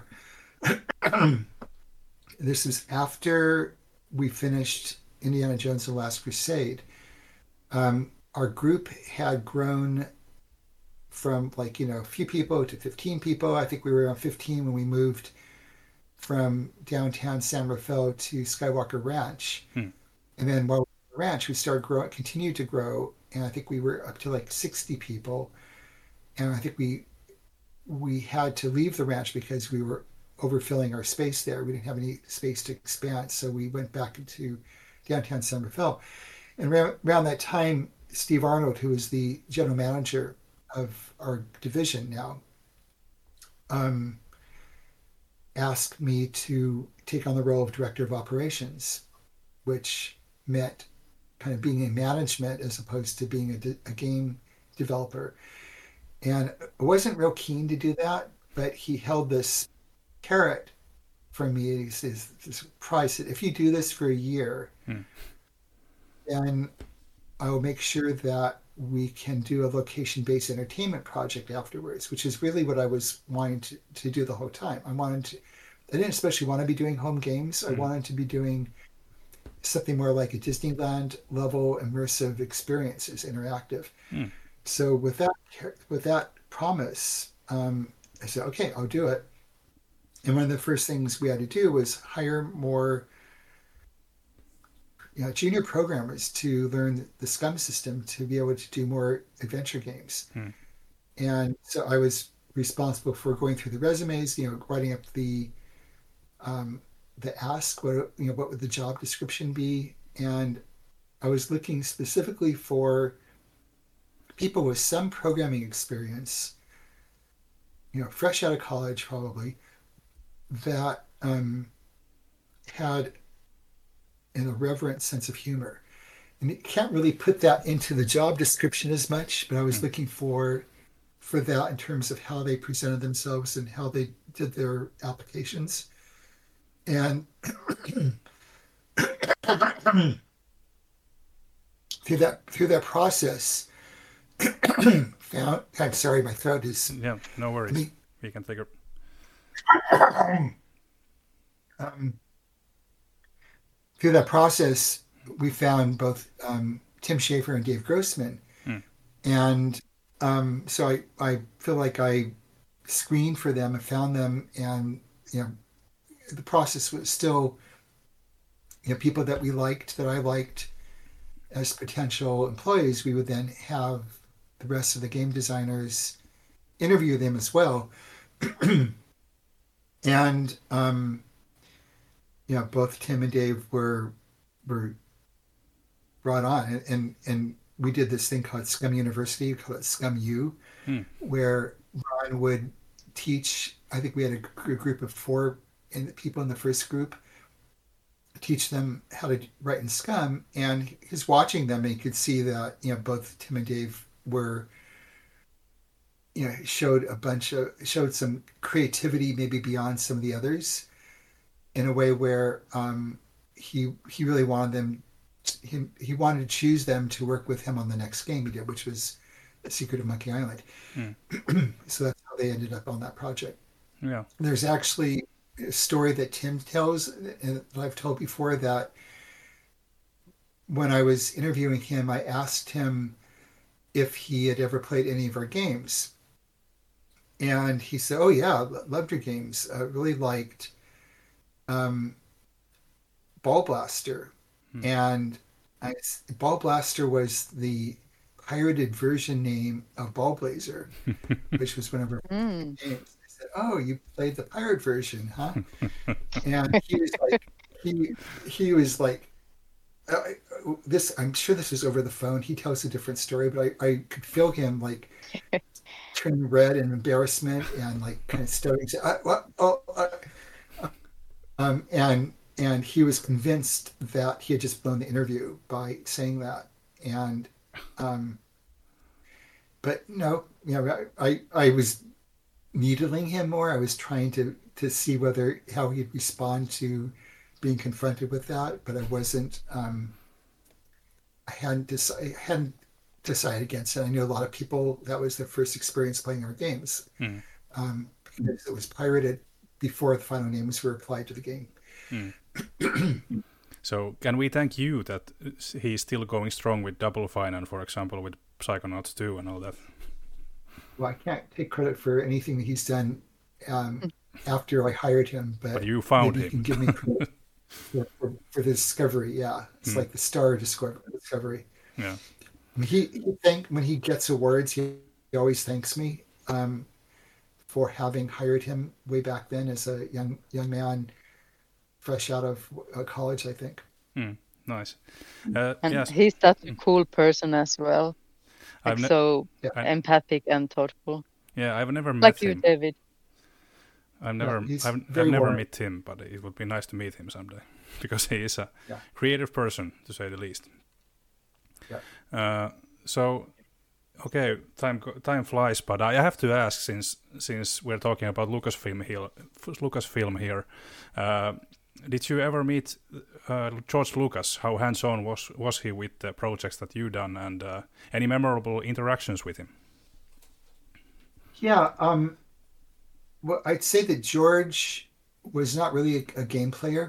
this is after we finished Indiana Jones and the Last Crusade. Our group had grown from a few people to 15 people. I think we were around 15 when we moved from downtown San Rafael to Skywalker Ranch. And then while we were at the ranch, we continued to grow. And I think we were up to 60 people. And I think we had to leave the ranch because we were overfilling our space there. We didn't have any space to expand. So we went back into downtown San Rafael. And around that time, Steve Arnold, who is the general manager of our division now, asked me to take on the role of director of operations, which meant kind of being in management as opposed to being a game developer. And I wasn't real keen to do that, but he held this carrot for me. He says, this price, if you do this for a year, then I will make sure that we can do a location-based entertainment project afterwards, which is really what I was wanting to do the whole time. I didn't especially want to be doing home games. I wanted to be doing something more like a Disneyland level immersive experiences, interactive. So with that promise, I said, okay, I'll do it. And one of the first things we had to do was hire more junior programmers to learn the SCUM system to be able to do more adventure games. And so I was responsible for going through the resumes, writing up the ask, what would the job description be? And I was looking specifically for people with some programming experience, fresh out of college probably, that had an irreverent sense of humor. And you can't really put that into the job description as much, but I was looking for that in terms of how they presented themselves and how they did their applications. And through that process, I'm sorry, my throat is... Yeah, no worries. We can take it. Through that process, we found both Tim Schafer and Dave Grossman. And so I feel like I screened for them and found them, and the process was still people that I liked as potential employees. We would then have the rest of the game designers interview them as well. And both Tim and Dave were brought on, and we did this thing called SCUM University, we call it SCUM U, where Ron would teach. I think we had a group of 4 people in the first group, teach them how to write in SCUM, and he's watching them and he could see that both Tim and Dave were showed some creativity maybe beyond some of the others, in a way where he really wanted them. He wanted to choose them to work with him on the next game he did, which was The Secret of Monkey Island. So that's how they ended up on that project. Yeah. There's actually a story that Tim tells, and that I've told before, that when I was interviewing him, I asked him if he had ever played any of our games. And he said, oh yeah, loved your games. I really liked Ball Blaster. And Ball Blaster was the pirated version name of Ballblazer, which was one of our games. I said, "Oh, you played the pirate version, huh?" And he was like, this. I'm sure this was over the phone. He tells a different story, but I could feel him like turning red in embarrassment and like kind of stuttering. And he was convinced that he had just blown the interview by saying that. And but no, I was needling him more. I was trying to see how he'd respond to being confronted with that, but I wasn't. I hadn't decided against it. I knew a lot of people that was their first experience playing our games, because it was pirated before the final names were applied to the game. So can we thank you that he's still going strong with Double Fine and, for example, with Psychonauts 2 and all that? Well, I can't take credit for anything that he's done after I hired him, but you found him. You can give me credit for the discovery. Yeah, it's like the star discovery. Yeah. When he gets awards, he always thanks me for having hired him way back then as a young man, fresh out of college, I think. Nice. And yes. he's such a cool person as well. Empathic and thoughtful. Yeah, I've never met like him. You, David. I've never met him, but it would be nice to meet him someday because he is a creative person, to say the least. Yeah. So, okay, time flies, but I have to ask, since we're talking about Lucasfilm here, did you ever meet George Lucas? How hands-on was he with the projects that you done, and any memorable interactions with him? Yeah, well, I'd say that George was not really a game player.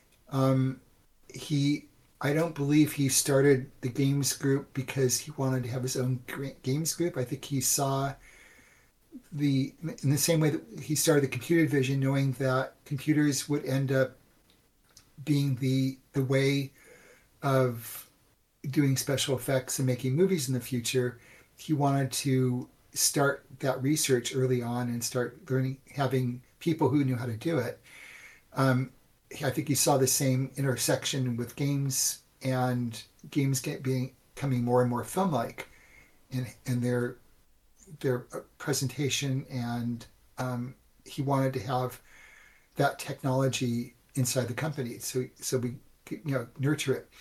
I don't believe he started the games group because he wanted to have his own games group. I think he saw in the same way that he started the computer division, knowing that computers would end up being the way of doing special effects and making movies in the future. He wanted to start that research early on and start having people who knew how to do it. I think he saw the same intersection with games, and games becoming more and more film-like in their presentation, and he wanted to have that technology inside the company, so we nurture it.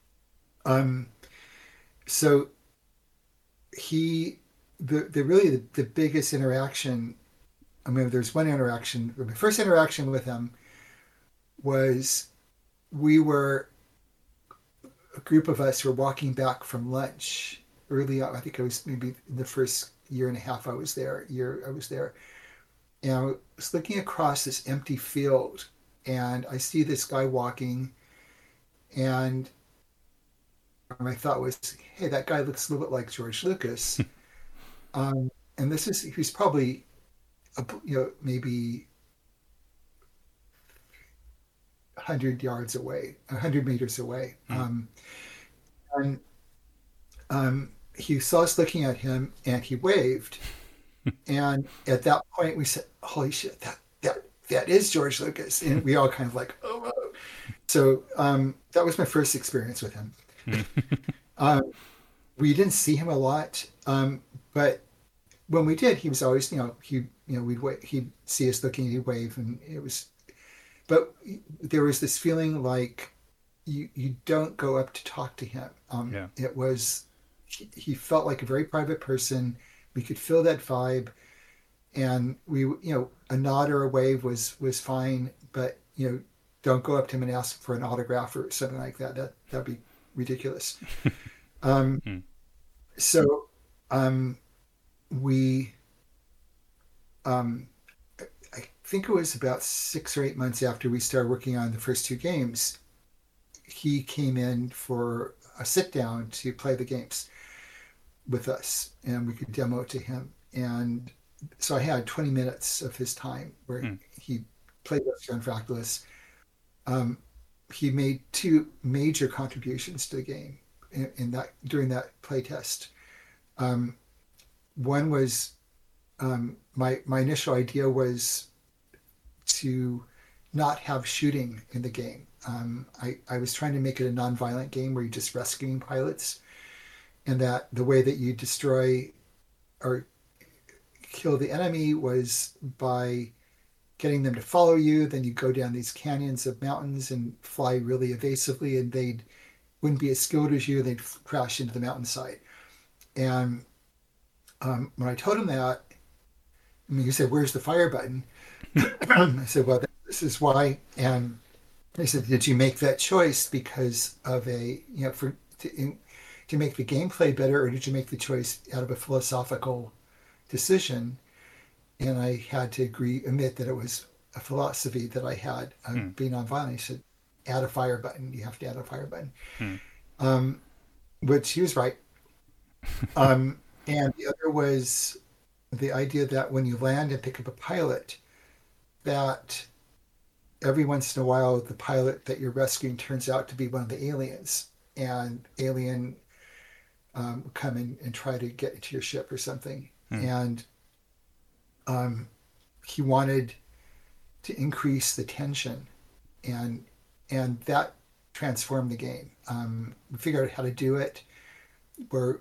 So the biggest interaction. I mean, there's one interaction. The first interaction with him was a group of us were walking back from lunch early on. I think I was maybe in the first year and a half I was there. And I was looking across this empty field, and I see this guy walking, and my thought was, hey, that guy looks a little bit like George Lucas. And he's probably, maybe 100 yards away, 100 meters away. He saw us looking at him, and he waved. And at that point, we said, "Holy shit, that is George Lucas!" And we all kind of like, "Oh!" So that was my first experience with him. We didn't see him a lot, but when we did, he was always, he'd see us looking, he'd wave, and it was. But there was this feeling like you don't go up to talk to him. It was, he felt like a very private person. We could feel that vibe, and a nod or a wave was fine, but don't go up to him and ask for an autograph or something like that. That'd be ridiculous. So I think it was about 6 or 8 months after we started working on the first 2 games, he came in for a sit down to play the games with us, and we could demo it to him. And so I had 20 minutes of his time where he played us on Fractalus. He made 2 major contributions to the game during that play test. One was my initial idea was to not have shooting in the game. I was trying to make it a non-violent game where you're just rescuing pilots, and that the way that you destroy or kill the enemy was by getting them to follow you. Then you go down these canyons of mountains and fly really evasively, and they wouldn't be as skilled as you. They'd crash into the mountainside. And when I told him that, I mean, he said, "Where's the fire button?" I said, "Well, this is why." And he said, "Did you make that choice because of to make the gameplay better, or did you make the choice out of a philosophical decision?" And I had to admit that it was a philosophy that I had of being nonviolent. He said, "Add a fire button. You have to add a fire button," which he was right. And the other was the idea that when you land and pick up a pilot, that every once in a while the pilot that you're rescuing turns out to be one of the aliens, and alien come in and try to get into your ship or something. And he wanted to increase the tension, and that transformed the game. We figured out how to do it where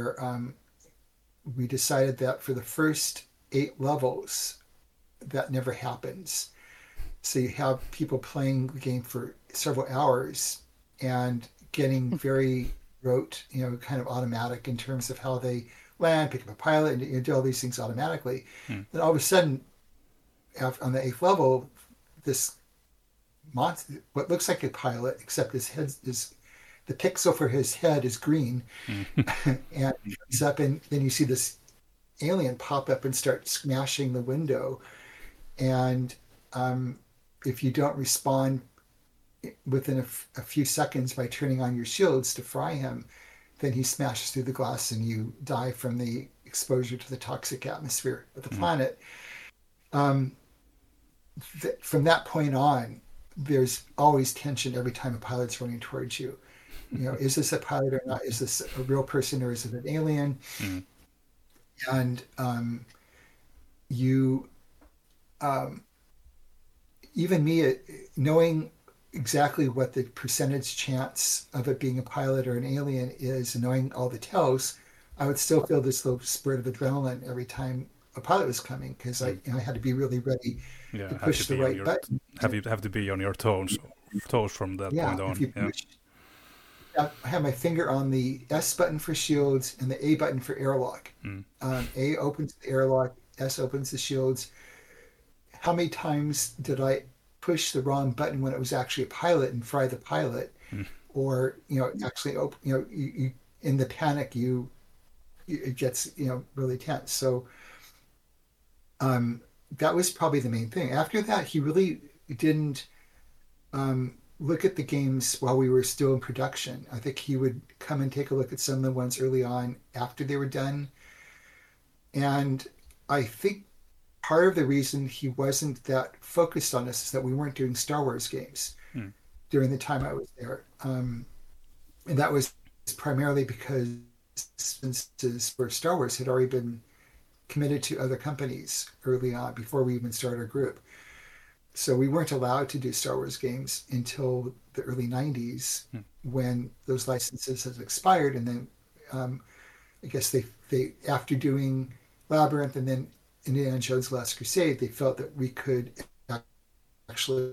we decided that for the first 8 levels that never happens. So you have people playing the game for several hours and getting very rote, kind of automatic in terms of how they land, pick up a pilot, and do all these things automatically. Then all of a sudden, on the 8th level, this monster, what looks like a pilot, except his head is, the pixel for his head is green, and he comes up, and then you see this alien pop up and start smashing the window. And if you don't respond within a few seconds by turning on your shields to fry him, then he smashes through the glass and you die from the exposure to the toxic atmosphere of the planet. From that point on, there's always tension every time a pilot's running towards you. Is this a pilot or not? Is this a real person or is it an alien? And even me, knowing exactly what the percentage chance of it being a pilot or an alien is, and knowing all the tells, I would still feel this little spurt of adrenaline every time a pilot was coming, because I had to be really ready to push the right button. Have to be on your toes from that point on. I have my finger on the S button for shields and the A button for airlock. A opens the airlock, S opens the shields. How many times did I push the wrong button when it was actually a pilot and fry the pilot? Or, actually, you in the panic, it gets, really tense. So that was probably the main thing. After that, he really didn't look at the games while we were still in production. I think he would come and take a look at some of the ones early on after they were done. And I think part of the reason he wasn't that focused on us is that we weren't doing Star Wars games during the time I was there. And that was primarily because instances where Star Wars had already been committed to other companies early on before we even started our group. So we weren't allowed to do Star Wars games until the early 90s when those licenses had expired. And then I guess they after doing Labyrinth and then Indiana Jones: Last Crusade, they felt that we could actually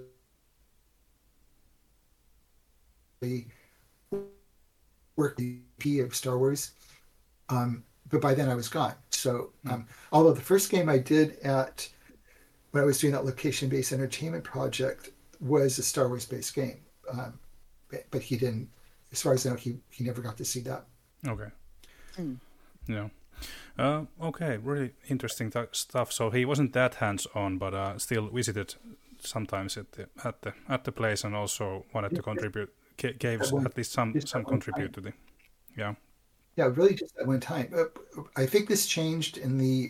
work the EP of Star Wars. But by then I was gone. So although the first game I did when I was doing that location-based entertainment project was a Star Wars-based game. But he didn't, as far as I know, he never got to see that. Okay. Yeah. Okay, really interesting stuff. So he wasn't that hands-on, but still visited sometimes at the place, and also wanted to contribute, gave at least some contribute to the, Yeah, really just at one time. I think this changed in the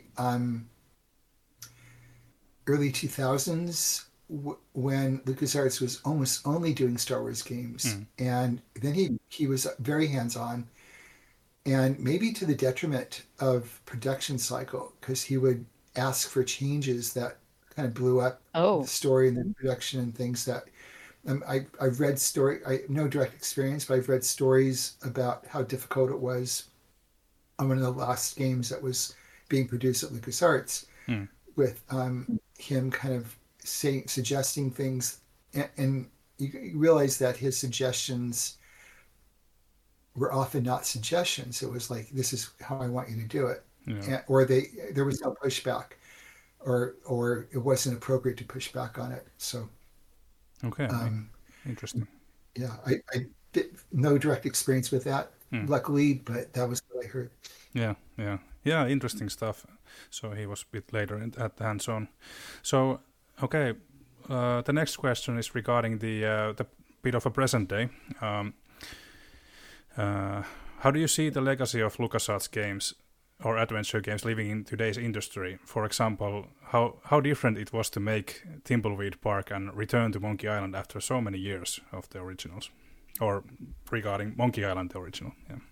early 2000s when LucasArts was almost only doing Star Wars games, and then he was very hands-on. and maybe to the detriment of production cycle, because he would ask for changes that kind of blew up the story and the production and things that I've read I no direct experience, but I've read stories about how difficult it was on one of the last games that was being produced at LucasArts with him kind of suggesting things, and you realize that his suggestions were often not suggestions. It was like, this is how I want you to do it. Yeah. Or there was no pushback, or it wasn't appropriate to push back on it. So, okay, interesting. Yeah, I did no direct experience with that, luckily, but that was what I heard. Yeah, interesting stuff. So he was a bit later at the hands-on. So, okay, the next question is regarding the bit of a present day. How do you see the legacy of LucasArts games or adventure games living in today's industry? For example, how different it was to make Thimbleweed Park and return to Monkey Island after so many years of the originals, or regarding Monkey Island, the original.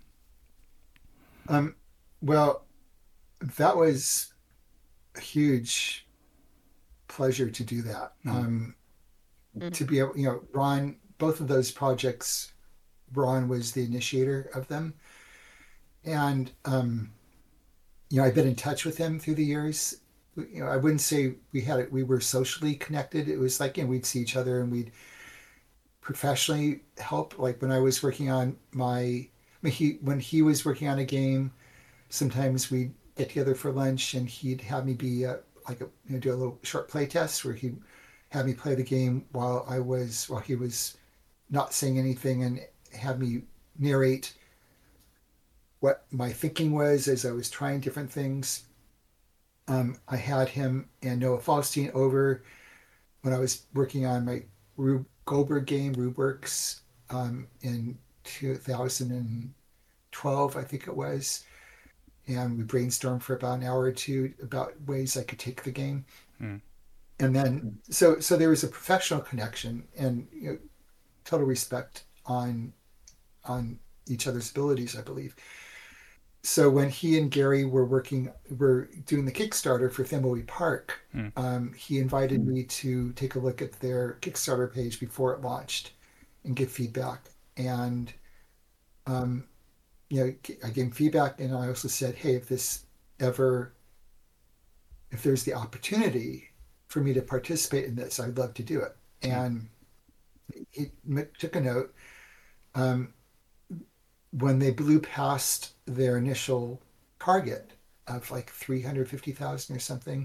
Yeah. Well, that was a huge pleasure to do that. To be able, Ron, both of those projects, Ron was the initiator of them, and I've been in touch with him through the years. I wouldn't say we were socially connected. It was like, we'd see each other and we'd professionally help. Like when I was working on when he was working on a game, sometimes we'd get together for lunch and he'd have me be do a little short play test where he'd have me play the game while he was not saying anything, and have me narrate what my thinking was as I was trying different things. I had him and Noah Faustine over when I was working on my Rube Goldberg game, RubeWorks, in 2012, I think it was. And we brainstormed for about an hour or two about ways I could take the game. And then, so there was a professional connection and total respect on each other's abilities, I believe. So when he and Gary were doing the Kickstarter for Thimbleweed Park, he invited me to take a look at their Kickstarter page before it launched and give feedback. And I gave him feedback, and I also said, hey, if there's the opportunity for me to participate in this, I'd love to do it. And he took a note. When they blew past their initial target of like $350,000 or something,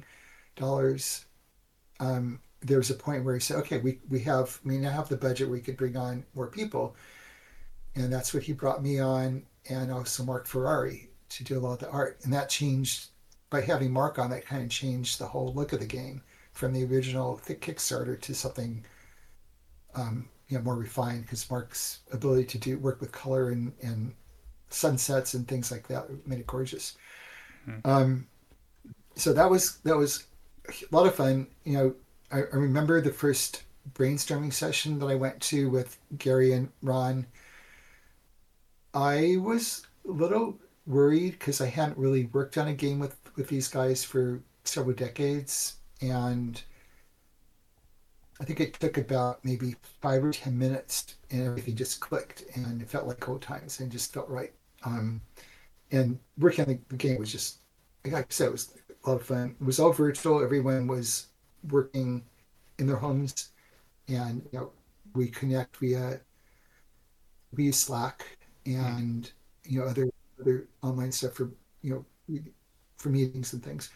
there was a point where he said, okay, we now have the budget where we could bring on more people. And that's what he brought me on, and also Mark Ferrari, to do a lot of the art. And that changed, by having Mark on, that kind of changed the whole look of the game from the original Kickstarter to something more refined, because Mark's ability to work with color and sunsets and things like that made it gorgeous. So that was a lot of fun. I remember the first brainstorming session that I went to with Gary and Ron. I was a little worried because I hadn't really worked on a game with these guys for several decades, and I think it took about maybe 5 or 10 minutes and everything just clicked, and it felt like old times and just felt right. And working on the game was just, like I said, it was a lot of fun. It was all virtual. Everyone was working in their homes, and we connect we use Slack and other online stuff for meetings and things.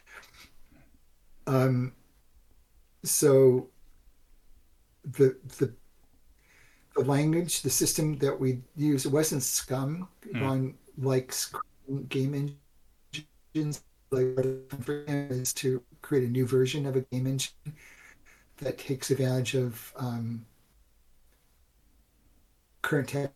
So the language, the system that we use, it wasn't Scum. Ron likes game engines. Is to create a new version of a game engine that takes advantage of current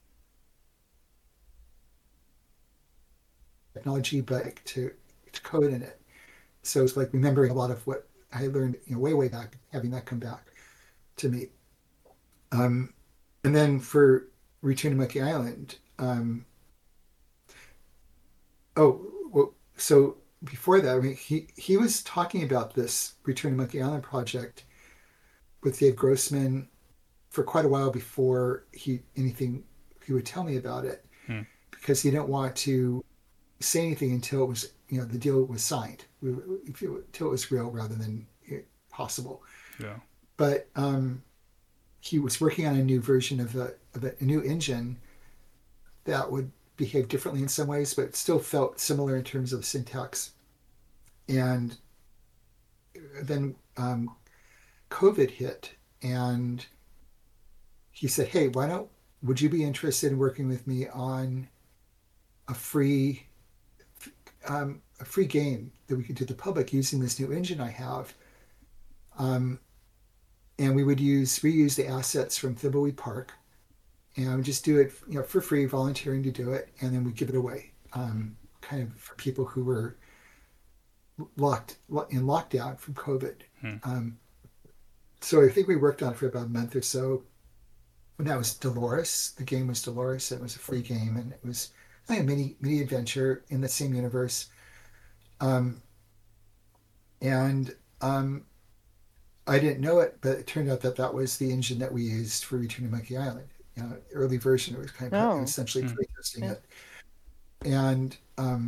technology, but to code in it. So it's like remembering a lot of what I learned way back, having that come back to me. And then for Return to Monkey Island, Oh, well, so before that, I mean, he was talking about this Return to Monkey Island project with Dave Grossman for quite a while before he would tell me about it, because he didn't want to say anything until it was, the deal was signed, until it was real rather than possible. Yeah. But he was working on a new version of a new engine that would behave differently in some ways, but still felt similar in terms of syntax. And then COVID hit, and he said, "Hey, would you be interested in working with me on a free game that we could do to the public using this new engine I have?" And we would reuse the assets from Thimbleweed Park, and just do it, for free, volunteering to do it, and then we give it away, kind of for people who were in lockdown from COVID. So I think we worked on it for about a month or so. And that was Dolores. The game was Dolores. It was a free game, and it was like a mini adventure in the same universe. I didn't know it, but it turned out that was the engine that we used for Return to Monkey Island. Early version, it was kind of essentially playtesting it. And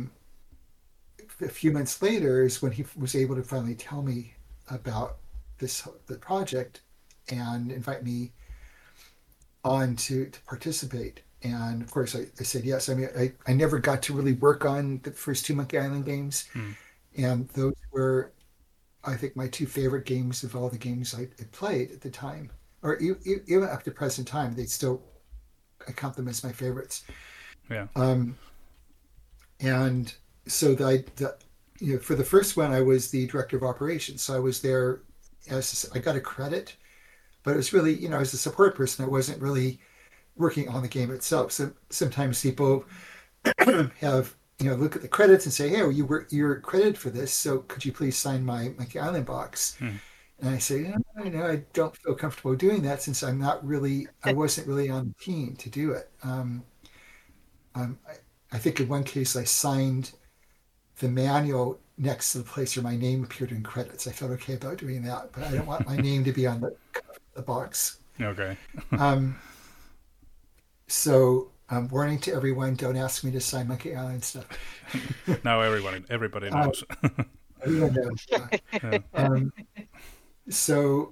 a few months later is when he was able to finally tell me about the project and invite me on to participate. And of course, I said yes. I mean, I never got to really work on the first two Monkey Island games, and those were, I think, my two favorite games of all the games I played at the time, or even up to present time. I count them as my favorites. Yeah. And so for the first one, I was the director of operations. So I was there I got a credit, but it was really, as a support person, I wasn't really working on the game itself. So sometimes people have, look at the credits and say, "Hey, you're credited for this, so could you please sign my Monkey Island box?" And I say, I don't feel comfortable doing that, since I wasn't really on the team to do it. I think in one case I signed the manual next to the place where my name appeared in credits. I felt okay about doing that, but I don't want my name to be on the box. Okay. So warning to everyone: don't ask me to sign Monkey Island stuff. Now everybody knows. Everyone knows. Yeah. So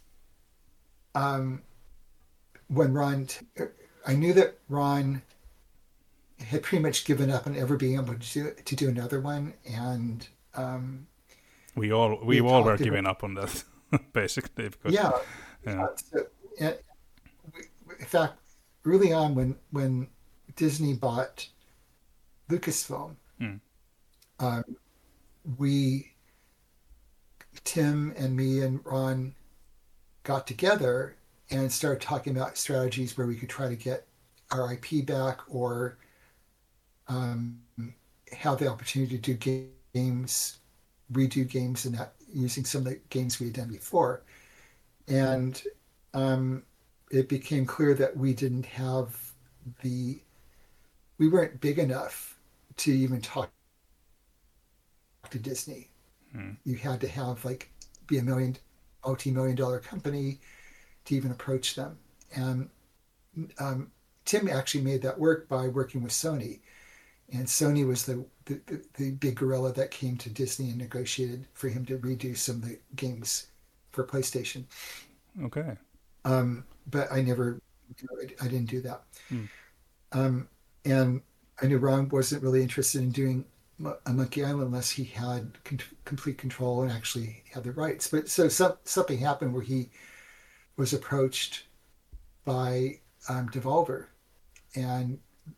when I knew that Ron had pretty much given up on ever being able to do another one, and we all were giving up on that, basically. Because, So, in fact, early on, when Disney bought Lucasfilm, Tim and me and Ron got together and started talking about strategies where we could try to get our IP back, or have the opportunity to do redo games, and that using some of the games we had done before. And it became clear that we didn't have we weren't big enough to even talk to Disney. You had to have be a multi-million-dollar company to even approach them. And Tim actually made that work by working with Sony. And Sony was the big gorilla that came to Disney and negotiated for him to redo some of the games for PlayStation. Okay. But I didn't do that. And I knew Ron wasn't really interested in doing a Monkey Island unless he had complete control and actually had the rights. But so something happened where he was approached by Devolver, and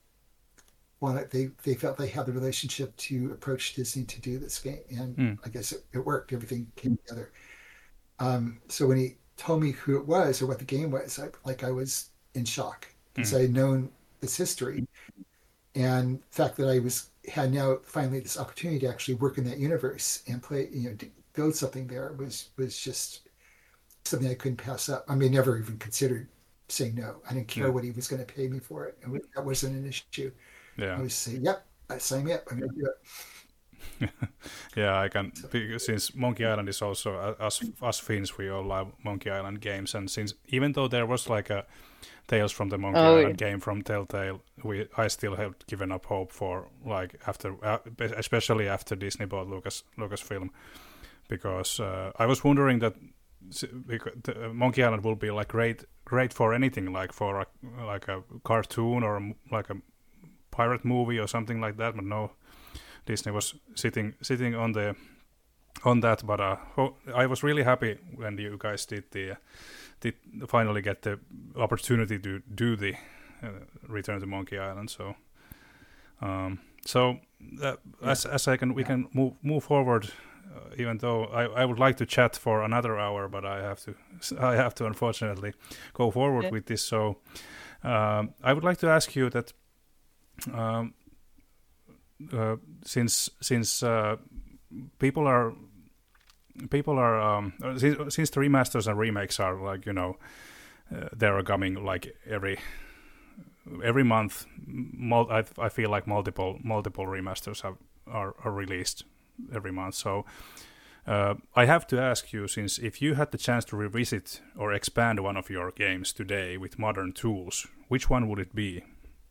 they felt they had the relationship to approach Disney to do this game, and I guess it worked. Everything came together. So when he told me who it was or what the game was, I was in shock, because I had known its history, and the fact that I had now finally this opportunity to actually work in that universe and play, build something there was just something I couldn't pass up. I mean, never even considered saying no. I didn't care what he was going to pay me for it, and that wasn't an issue. Yeah. I was saying, "Yep, sign me up. I'm going to do it. Yeah, I can, since Monkey Island is also, us Finns, we all love Monkey Island games, and since even though there was like a Tales from the Monkey Island game from Telltale, I still have given up hope for like after, especially after Disney bought Lucasfilm, because I was wondering that Monkey Island will be like great for anything, like for like a cartoon or like a pirate movie or something like that, but no. Disney was sitting on that, but I was really happy when you guys did finally get the opportunity to do the Return to Monkey Island. So, as we can move forward. Even though I would like to chat for another hour, but I have to unfortunately go forward with this. So, I would like to ask you that. Since people are since the remasters and remakes are like they are coming like every month. I feel like multiple remasters are released every month. So I have to ask you, since if you had the chance to revisit or expand one of your games today with modern tools, which one would it be?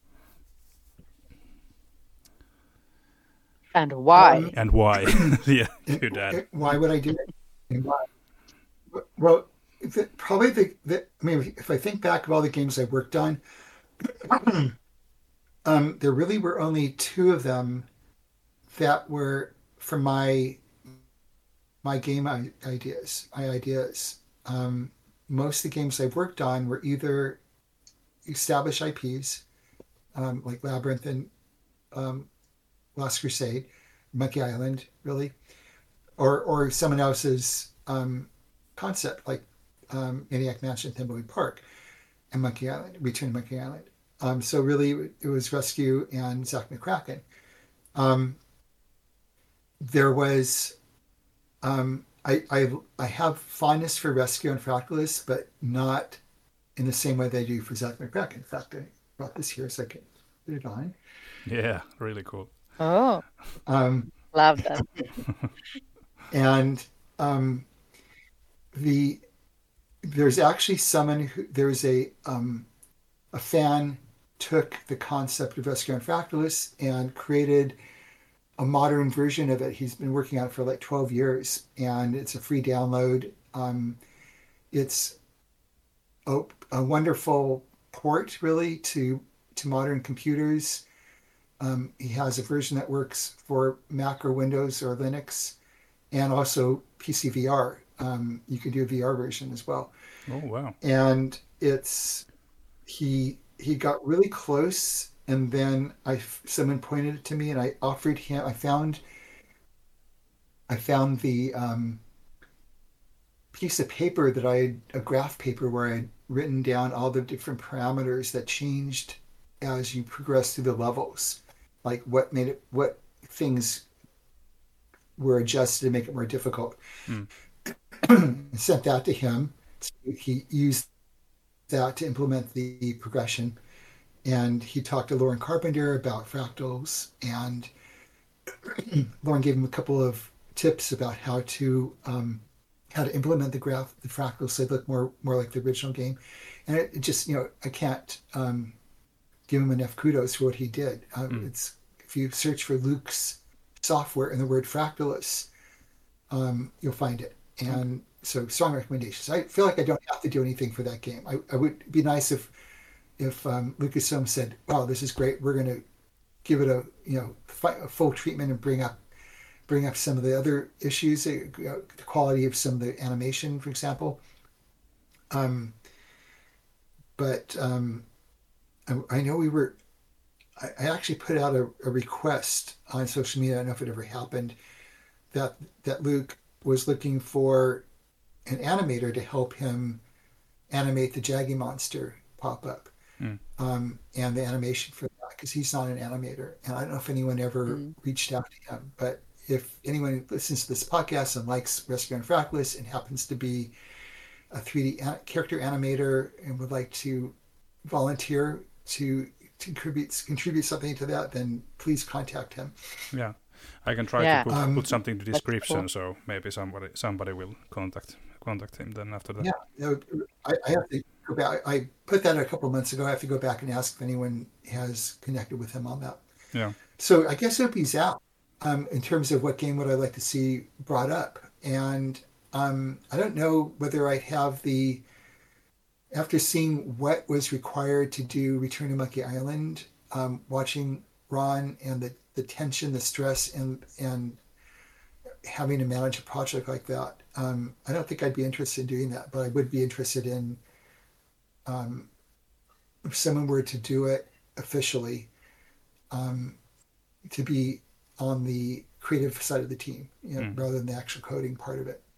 And why? Yeah, you dad. Why would I do it? And why? Well, probably I mean, if I think back of all the games I worked on, there really were only two of them that were from my game ideas. Most of the games I've worked on were either established IPs, like Labyrinth and Last Crusade, Monkey Island, really, or someone else's concept, like Maniac Mansion, Thimbleweed Park, and Monkey Island, Return to Monkey Island. So really, it was Rescue and Zak McKracken. There was, I have fondness for Rescue and Fractalus, but not in the same way they do for Zak McKracken. In fact, I brought this here so I can put it on. Yeah, really cool. Oh, love that. And there's actually there's a fan took the concept of Rescue and Fractalus and created a modern version of it. He's been working on it for like 12 years, and it's a free download. It's a wonderful port, really, to modern computers. He has a version that works for Mac or Windows or Linux, and also PC VR. You can do a VR version as well. Oh wow! And he got really close, and then someone pointed it to me, and I offered him. I found the piece of paper a graph paper where I'd written down all the different parameters that changed as you progress through the levels. Like what things were adjusted to make it more difficult. Sent that to him. He used that to implement the progression, and he talked to Lauren Carpenter about fractals, and Lauren gave him a couple of tips about how to implement the fractals so they look more like the original game. And it just, I can't give him enough kudos for what he did. It's if you search for Luke's software and the word Fractalus, you'll find it. And so, strong recommendations. I feel like I don't have to do anything for that game. I would be nice if Lucasfilm said, "Wow, this is great. We're going to give it a full treatment and bring up some of the other issues, the quality of some of the animation, for example." But I know I actually put out a request on social media. I don't know if it ever happened, that Luke was looking for an animator to help him animate the Jaggy Monster pop-up. And the animation for that, because he's not an animator. And I don't know if anyone ever reached out to him, but if anyone listens to this podcast and likes Rescue and Fractalus and happens to be a 3D character animator and would like to volunteer to contribute something to that, then please contact him. Yeah, I can try to put something to description, cool. So maybe somebody will contact him then after that. Yeah, I have to go back. I put that a couple of months ago. I have to go back and ask if anyone has connected with him on that. Yeah. So I guess Opie's out in terms of what game would I like to see brought up, and I don't know whether I have after seeing what was required to do Return to Monkey Island, watching Ron and the tension, the stress, and having to manage a project like that, I don't think I'd be interested in doing that, but I would be interested in if someone were to do it officially, to be on the creative side of the team, rather than the actual coding part of it.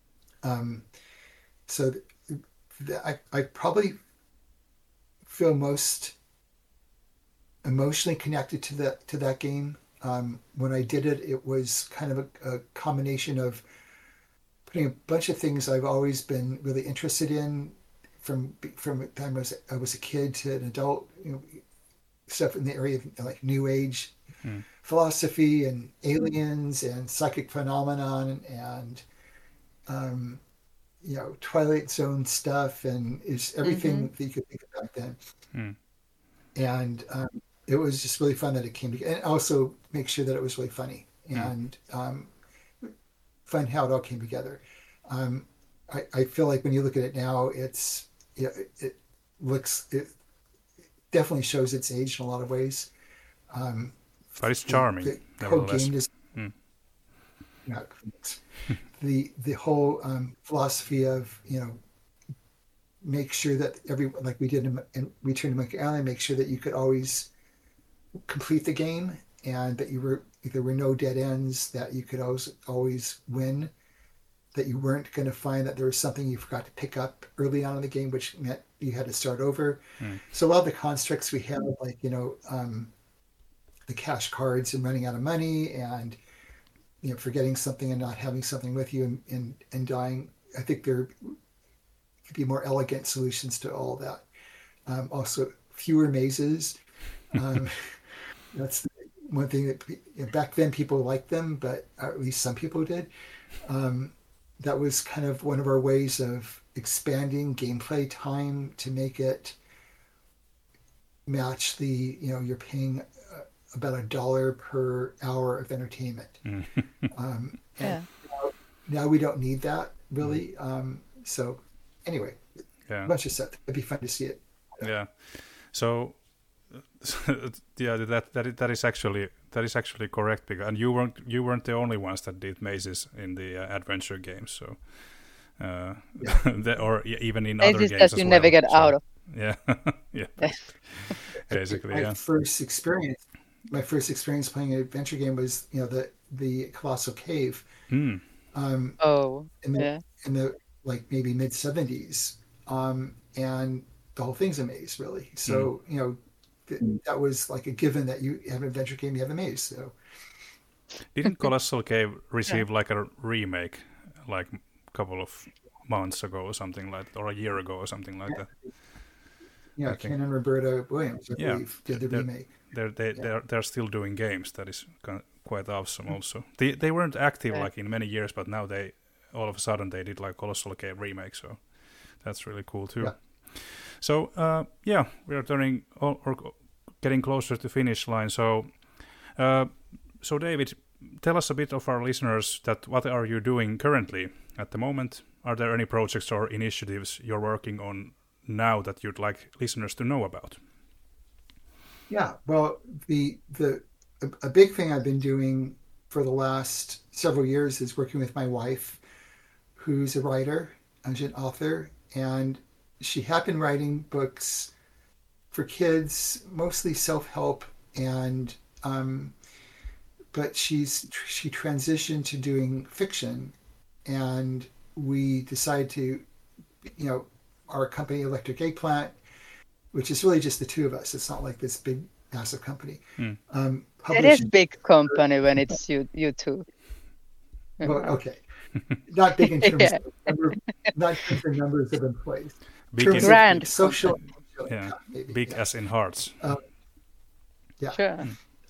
So I probably feel most emotionally connected to that game. When I did it, it was kind of a combination of putting a bunch of things I've always been really interested in from the time I was a kid to an adult, stuff in the area of like New Age philosophy and aliens and psychic phenomenon and Twilight Zone stuff, and is everything that you could think of back then. And it was just really fun that it came together, and also make sure that it was really funny and fun how it all came together. I feel like when you look at it now, it definitely shows its age in a lot of ways. But it's charming. The whole game is the whole philosophy of make sure that like we did in Return to Monkey Island, make sure that you could always complete the game and that there were no dead ends, that you could always win, that you weren't going to find that there was something you forgot to pick up early on in the game, which meant you had to start over. So a lot of the constructs we have, like the cash cards and running out of money and forgetting something and not having something with you and dying, I think there could be more elegant solutions to all of that. Also, fewer mazes. That's one thing that back then people liked them, but at least some people did. That was kind of one of our ways of expanding gameplay time to make it match you're paying about $1 per hour of entertainment. Now we don't need that really. So anyway, a bunch of stuff. It'd be fun to see it. Yeah. So that is actually correct, because and you weren't the only ones that did mazes in the adventure games. So or even in other games that you never get out of. Yeah. Basically, my first experience playing an adventure game was the Colossal Cave. In the like maybe mid 70s, and the whole thing's a maze really. So that was like a given that you have an adventure game, you have a maze. So didn't Colossal Cave receive like a remake like a couple of months ago or something like that, or a year ago or something like that? Yeah, Ken and Roberta Williams, I believe, did the remake. They're still doing games. That is quite awesome. Also, they weren't active like in many years, but now they all of a sudden they did like Colossal Cave remake. So that's really cool too. Yeah. So we are turning or getting closer to finish line. So David, tell us a bit of our listeners that what are you doing currently at the moment? Are there any projects or initiatives you're working on now that you'd like listeners to know about? Yeah, well, a big thing I've been doing for the last several years is working with my wife, who's a writer, an author, and she had been writing books for kids, mostly self-help, and but she transitioned to doing fiction, and we decided to, our company, Electric Eggplant, which is really just the two of us. It's not like this big, massive company. It is big company when it's you two. Well, okay. Not big in terms of numbers of employees. Big grand social. Big as in hearts. Yeah. Sure.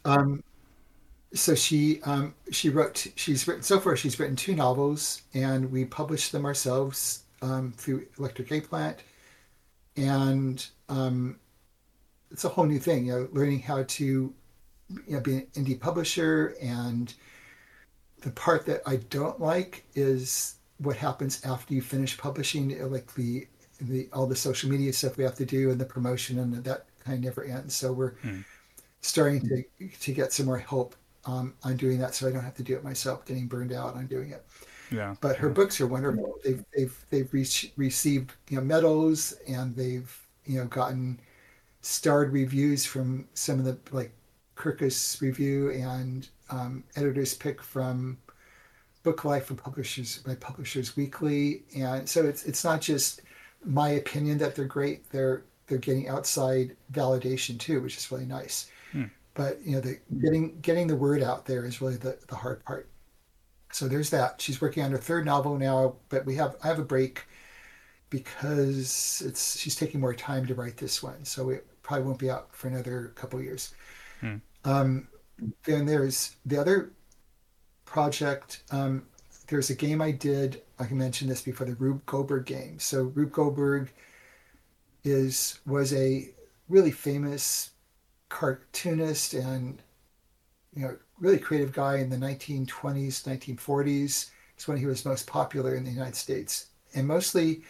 So she's written so far. She's written 2 novels, and we published them ourselves through Electric Eggplant. And it's a whole new thing, learning how to be an indie publisher. And the part that I don't like is what happens after you finish publishing, like the all the social media stuff we have to do and the promotion, and that kind of never ends. So we're starting to get some more help on doing that, so I don't have to do it myself, getting burned out on doing it. Yeah. But her books are wonderful. They've received medals, and they've gotten starred reviews from some of the, like, Kirkus Review and editor's pick from Book Life and Publishers Weekly. And so it's not just my opinion that they're great. They're getting outside validation too, which is really nice. But getting the word out there is really the hard part. So there's that. She's working on her 3rd novel now, but I have a break because she's taking more time to write this one. So it probably won't be out for another couple of years. Then there's the other project. There's a game I did, I can mention this before, the Rube Goldberg game. So Rube Goldberg was a really famous cartoonist and really creative guy in the 1920s, 1940s. It's when he was most popular in the United States, and mostly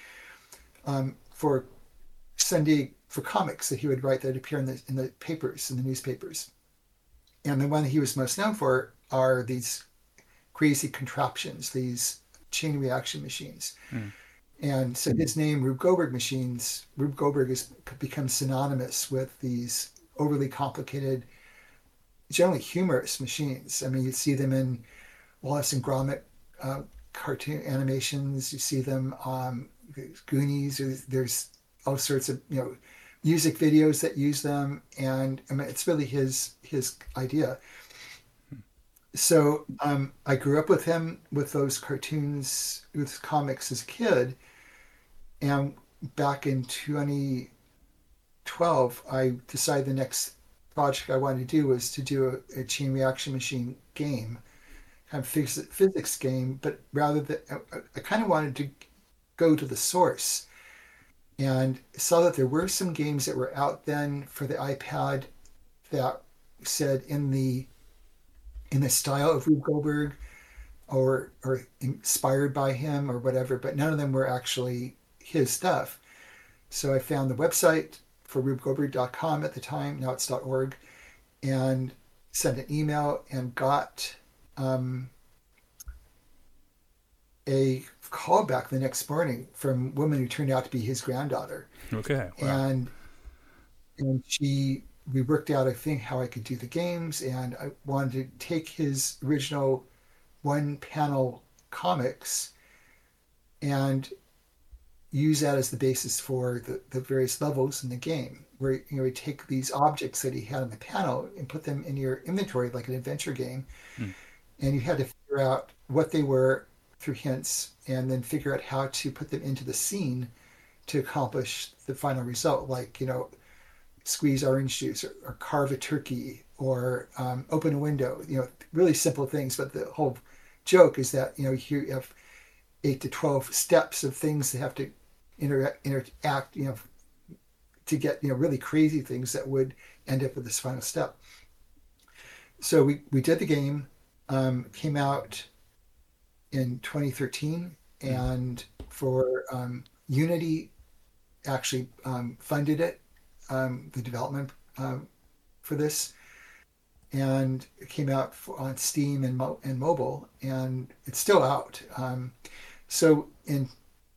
for comics that he would write that appear in the papers, in the newspapers. And the one he was most known for are these crazy contraptions, these chain reaction machines. And so his name, Rube Goldberg machines, Rube Goldberg has become synonymous with these overly complicated, generally humorous machines. I mean, you see them in Wallace and Gromit cartoon animations. You see them Goonies. There's all sorts of music videos that use them, and I mean, it's really his idea. So I grew up with him with those cartoons, with comics as a kid, and back in 2012, I decided the next project I wanted to do was to do a chain reaction machine game, kind of physics game, but rather than, I kind of wanted to go to the source, and saw that there were some games that were out then for the iPad that said in the style of Rube Goldberg or inspired by him or whatever, but none of them were actually his stuff. So I found the website for rubegoldberg.com at the time, now it's .org, and sent an email and got a call back the next morning from a woman who turned out to be his granddaughter. Okay. Wow. And we worked out, I think, how I could do the games, and I wanted to take his original 1-panel comics and use that as the basis for the various levels in the game, where we take these objects that he had on the panel and put them in your inventory like an adventure game. And you had to figure out what they were through hints, and then figure out how to put them into the scene to accomplish the final result, like squeeze orange juice or carve a turkey or open a window, really simple things. But the whole joke is that you have 8 to 12 steps of things that have to interact, to get really crazy things that would end up with this final step. So we did the game, came out in 2013, and for Unity actually funded it, the development for this, and it came out on Steam and mobile, and it's still out. So in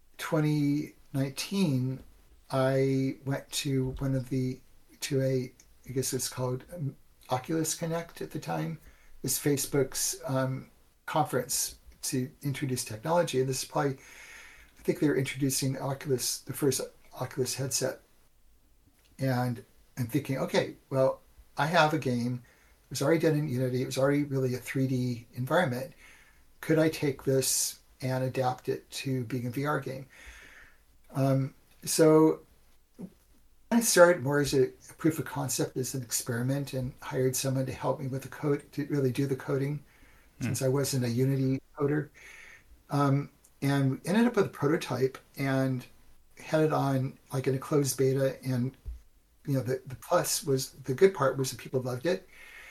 2019, I went to I guess it's called Oculus Connect at the time. It was Facebook's conference to introduce technology. And this is probably, I think they were introducing the first Oculus headset. And I'm thinking, okay, well, I have a game. It was already done in Unity. It was already really a 3D environment. Could I take this and adapt it to being a VR game? So I started more as a proof of concept, as an experiment, and hired someone to help me with the code, to really do the coding, since I wasn't a Unity coder. And we ended up with a prototype and had it on like in a closed beta. And the plus was, the good part was that people loved it.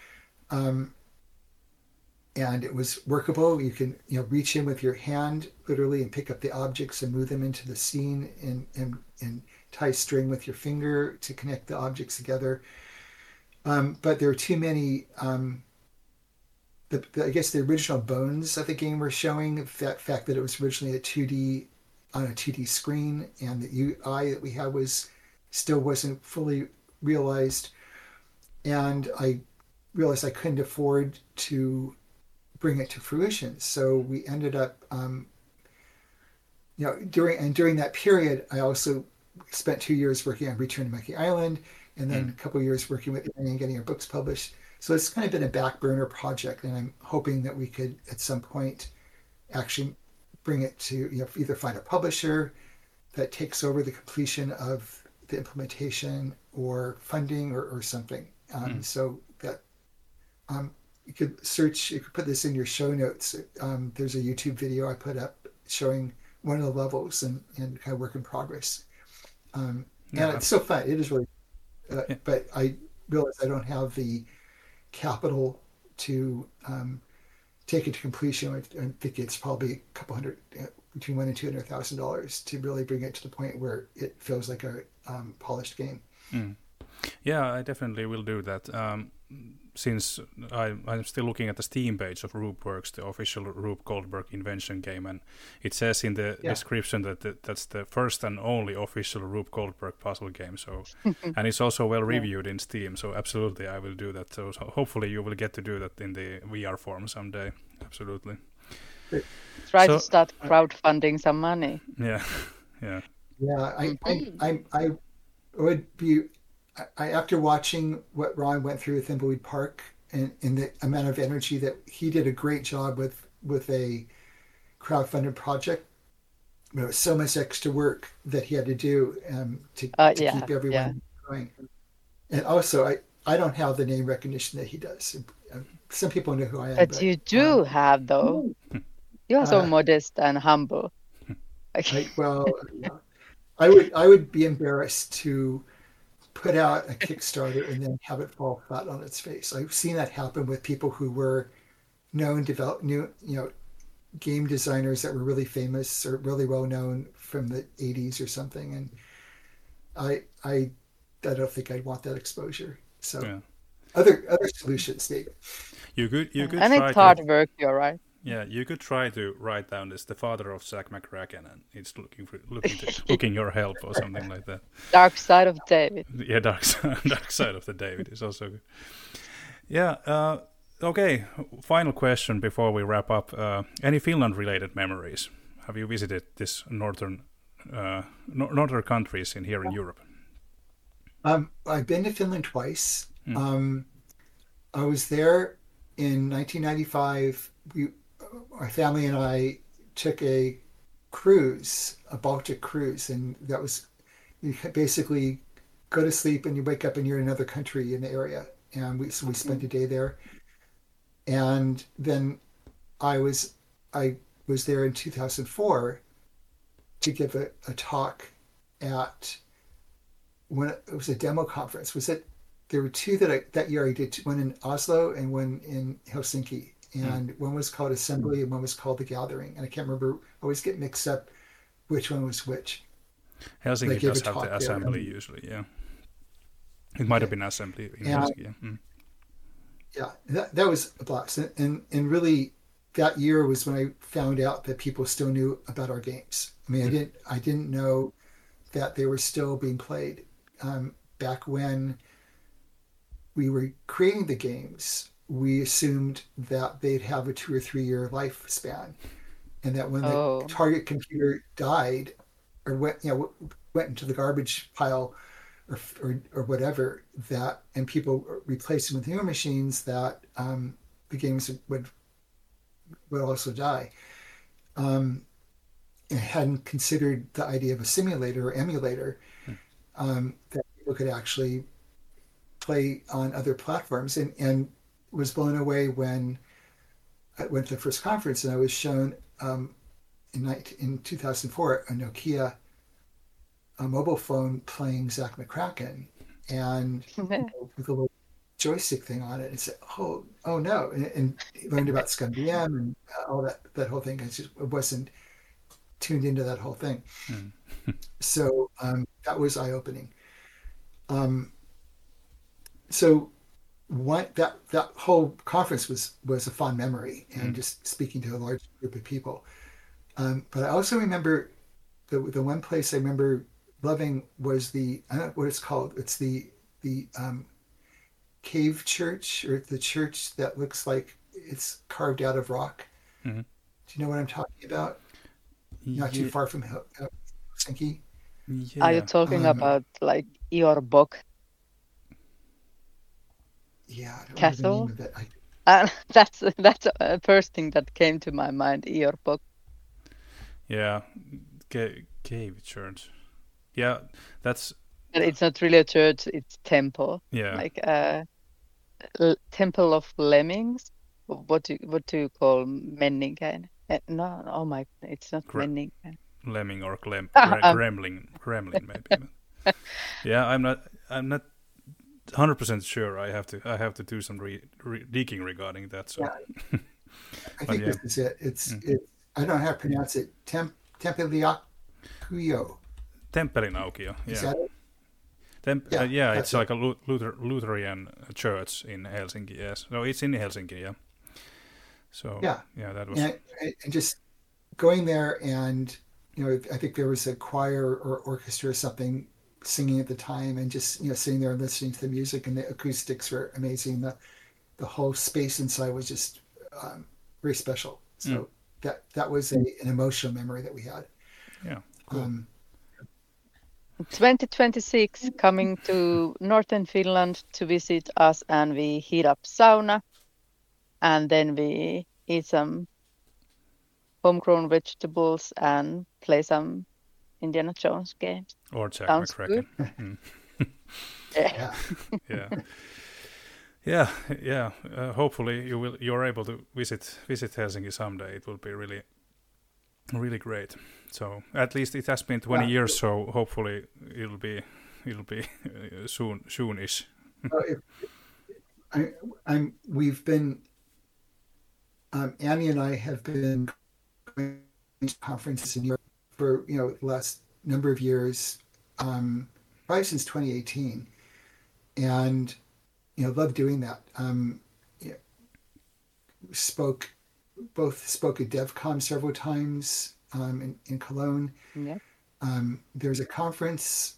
And it was workable. You can reach in with your hand literally and pick up the objects and move them into the scene, and tie string with your finger to connect the objects together. But there were too many. I guess the original bones of the game were showing the fact that it was originally a 2D on a 2D screen, and the UI that we had still wasn't fully realized. And I realized I couldn't afford to bring it to fruition. So we ended up, during that period, I also spent 2 years working on Return to Monkey Island, and then a couple of years working with Annie and getting our books published. So it's kind of been a back burner project, and I'm hoping that we could at some point actually bring it to either find a publisher that takes over the completion of the implementation, or funding, or something. So that you could put this in your show notes. There's a YouTube video I put up showing one of the levels and kind of work in progress. And it's so fun. It is really, but I realize I don't have the capital to take it to completion. I think it's probably a couple hundred, between $100,000 and $200,000 to really bring it to the point where it feels like a polished game. Yeah, I definitely will do that. Since I'm still looking at the Steam page of Roopworks, the official Rube Goldberg invention game, and it says in the description that that's the first and only official Rube Goldberg puzzle game. So, and it's also well reviewed in Steam. So absolutely, I will do that. So hopefully you will get to do that in the VR form someday. Absolutely. Try to start crowdfunding some money. Yeah, yeah. Yeah, I would be. After watching what Ron went through with Thimbleweed Park, and the amount of energy that he did, a great job with a crowdfunded project. There was so much extra work that he had to do to keep everyone going. And also, I don't have the name recognition that he does. Some people know who I am. But you do have, though. You are so modest and humble. I would be embarrassed to put out a Kickstarter and then have it fall flat on its face. I've seen that happen with people who were known game designers that were really famous or really well known from the 80s or something, and I don't think I'd want that exposure. So other solutions, Dave. You could and it's hard work, you're right. Yeah, you could try to write down this, the father of Zack McCracken, and it's looking your help or something like that. Dark Side of David. Yeah, Dark Side of the David is also good. Yeah. Okay. Final question before we wrap up. Any Finland-related memories? Have you visited this northern countries here in Europe? I've been to Finland twice. I was there in 1995. My family and I took a cruise, a Baltic cruise, and that was, you basically go to sleep and you wake up and you're in another country in the area. And we spent a day there. And then I was there in 2004 to give a talk at, when it was a demo conference. There were two that year I did, one in Oslo and one in Helsinki. And one was called Assembly and one was called The Gathering. And I can't remember, I always get mixed up which one was which. Helsinki does have the Assembly usually, yeah. It might have been Assembly in Helsinki, yeah. That was a blast. And really, that year was when I found out that people still knew about our games. I mean, I didn't know that they were still being played. Back when we were creating the games, we assumed that they'd have a 2 or 3 year lifespan, and that when the target computer died or went into the garbage pile or whatever, that, and people replaced them with newer machines, that the games would also die. And hadn't considered the idea of a simulator or emulator that people could actually play on other platforms, and was blown away when I went to the first conference and I was shown in 2004 a Nokia a mobile phone playing Zak McCracken, and with a little joystick thing on it. And said, oh no, and learned about Scum VM and all that whole thing. It wasn't tuned into that whole thing. So that was eye-opening. So that whole conference was a fond memory, and just speaking to a large group of people. But I also remember the one place I remember loving was I don't know what it's called. It's the cave church, or the church that looks like it's carved out of rock. Mm-hmm. Do you know what I'm talking about? Not too far from Helsinki. Yeah. Are you talking about like Iorbok? Yeah, I don't Castle. know the name of it. That's the first thing that came to my mind. Iorbok. Yeah, cave church. Yeah, that's. But it's not really a church; it's temple. Yeah, like temple of lemmings. What do you call Menningen? No, oh my, it's not Menningen. Lemming or gremlin maybe. Yeah, I'm not 100% sure. I have to do some digging regarding that. So yeah. I think this is it. It's I don't know how to pronounce it. Temppeliaukio. Temppelinaukio. Yeah. Is that it? It's like a Lutheran church in Helsinki. Yes, so it's in Helsinki. Yeah. So yeah, that was. And just going there, and I think there was a choir or orchestra or something singing at the time, and just sitting there and listening to the music, and the acoustics were amazing. The whole space inside was just very special. So that was an emotional memory that we had. Yeah. Cool. 2026 coming to Northern Finland to visit us, and we heat up sauna, and then we eat some homegrown vegetables and play some Indiana Jones games. Or Jack McCracken. Yeah. Hopefully you're able to visit Helsinki someday. It will be really, really great. So at least it has been 20 years. So hopefully it'll be soonish. We've been Annie and I have been going to conferences in Europe for the last number of years, probably since 2018, and love doing that. Spoke at DevCon several times in Cologne. Yeah. There's a conference.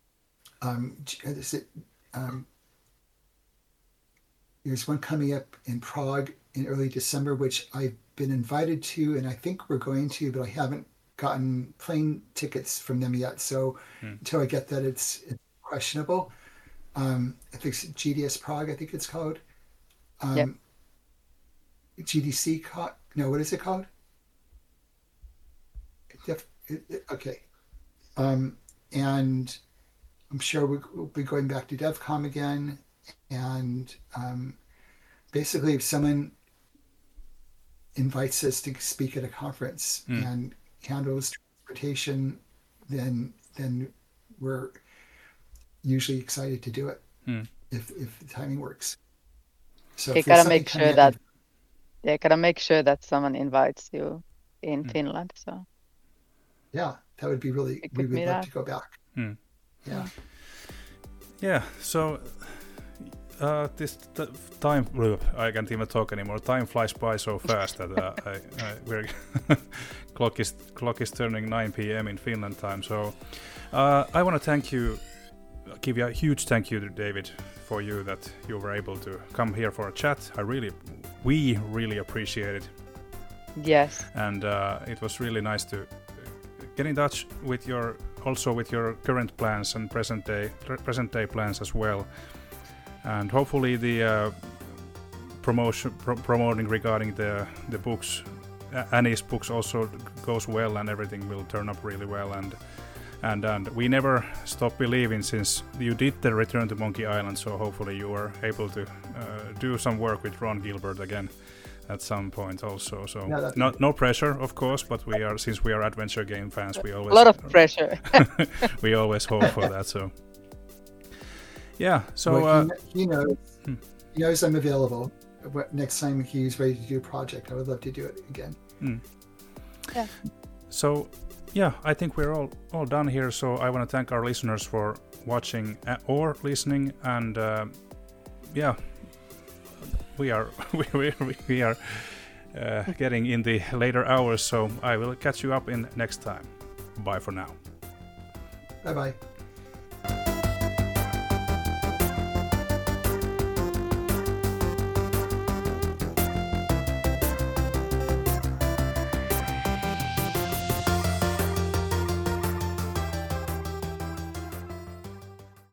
There's one coming up in Prague in early December, which I've been invited to, and I think we're going to, but I haven't gotten plane tickets from them yet. So until I get that, it's questionable. I think it's GDS Prague, I think it's called. GDC, no, what is it called? Okay. And I'm sure we'll be going back to DevCon again. And basically, if someone invites us to speak at a conference and handles transportation, then we're usually excited to do it if the timing works. So you gotta make sure that gotta make sure that someone invites you in Finland. So yeah, that would be really. We would love to go back. Yeah. Yeah. So. This time, I can't even talk anymore. Time flies by so fast that we're clock is turning 9 p.m. in Finland time. So I want to give you a huge thank you to David for that you were able to come here for a chat. We really appreciate it. Yes. And it was really nice to get in touch with your current plans and present day plans as well. And hopefully the promoting regarding the books, Annie's books also goes well, and everything will turn up really well. and we never stop believing since you did the Return to Monkey Island. So hopefully you were able to do some work with Ron Gilbert again at some point also. So no pressure, of course, but since we are adventure game fans, we always a lot of pressure. we always hope for that. So yeah, so well, he knows I'm available. Next time he's ready to do a project, I would love to do it again. Yeah. So yeah, I think we're all done here. So I want to thank our listeners for watching or listening, and yeah, we are getting in the later hours. So I will catch you up in next time. Bye for now. Bye bye.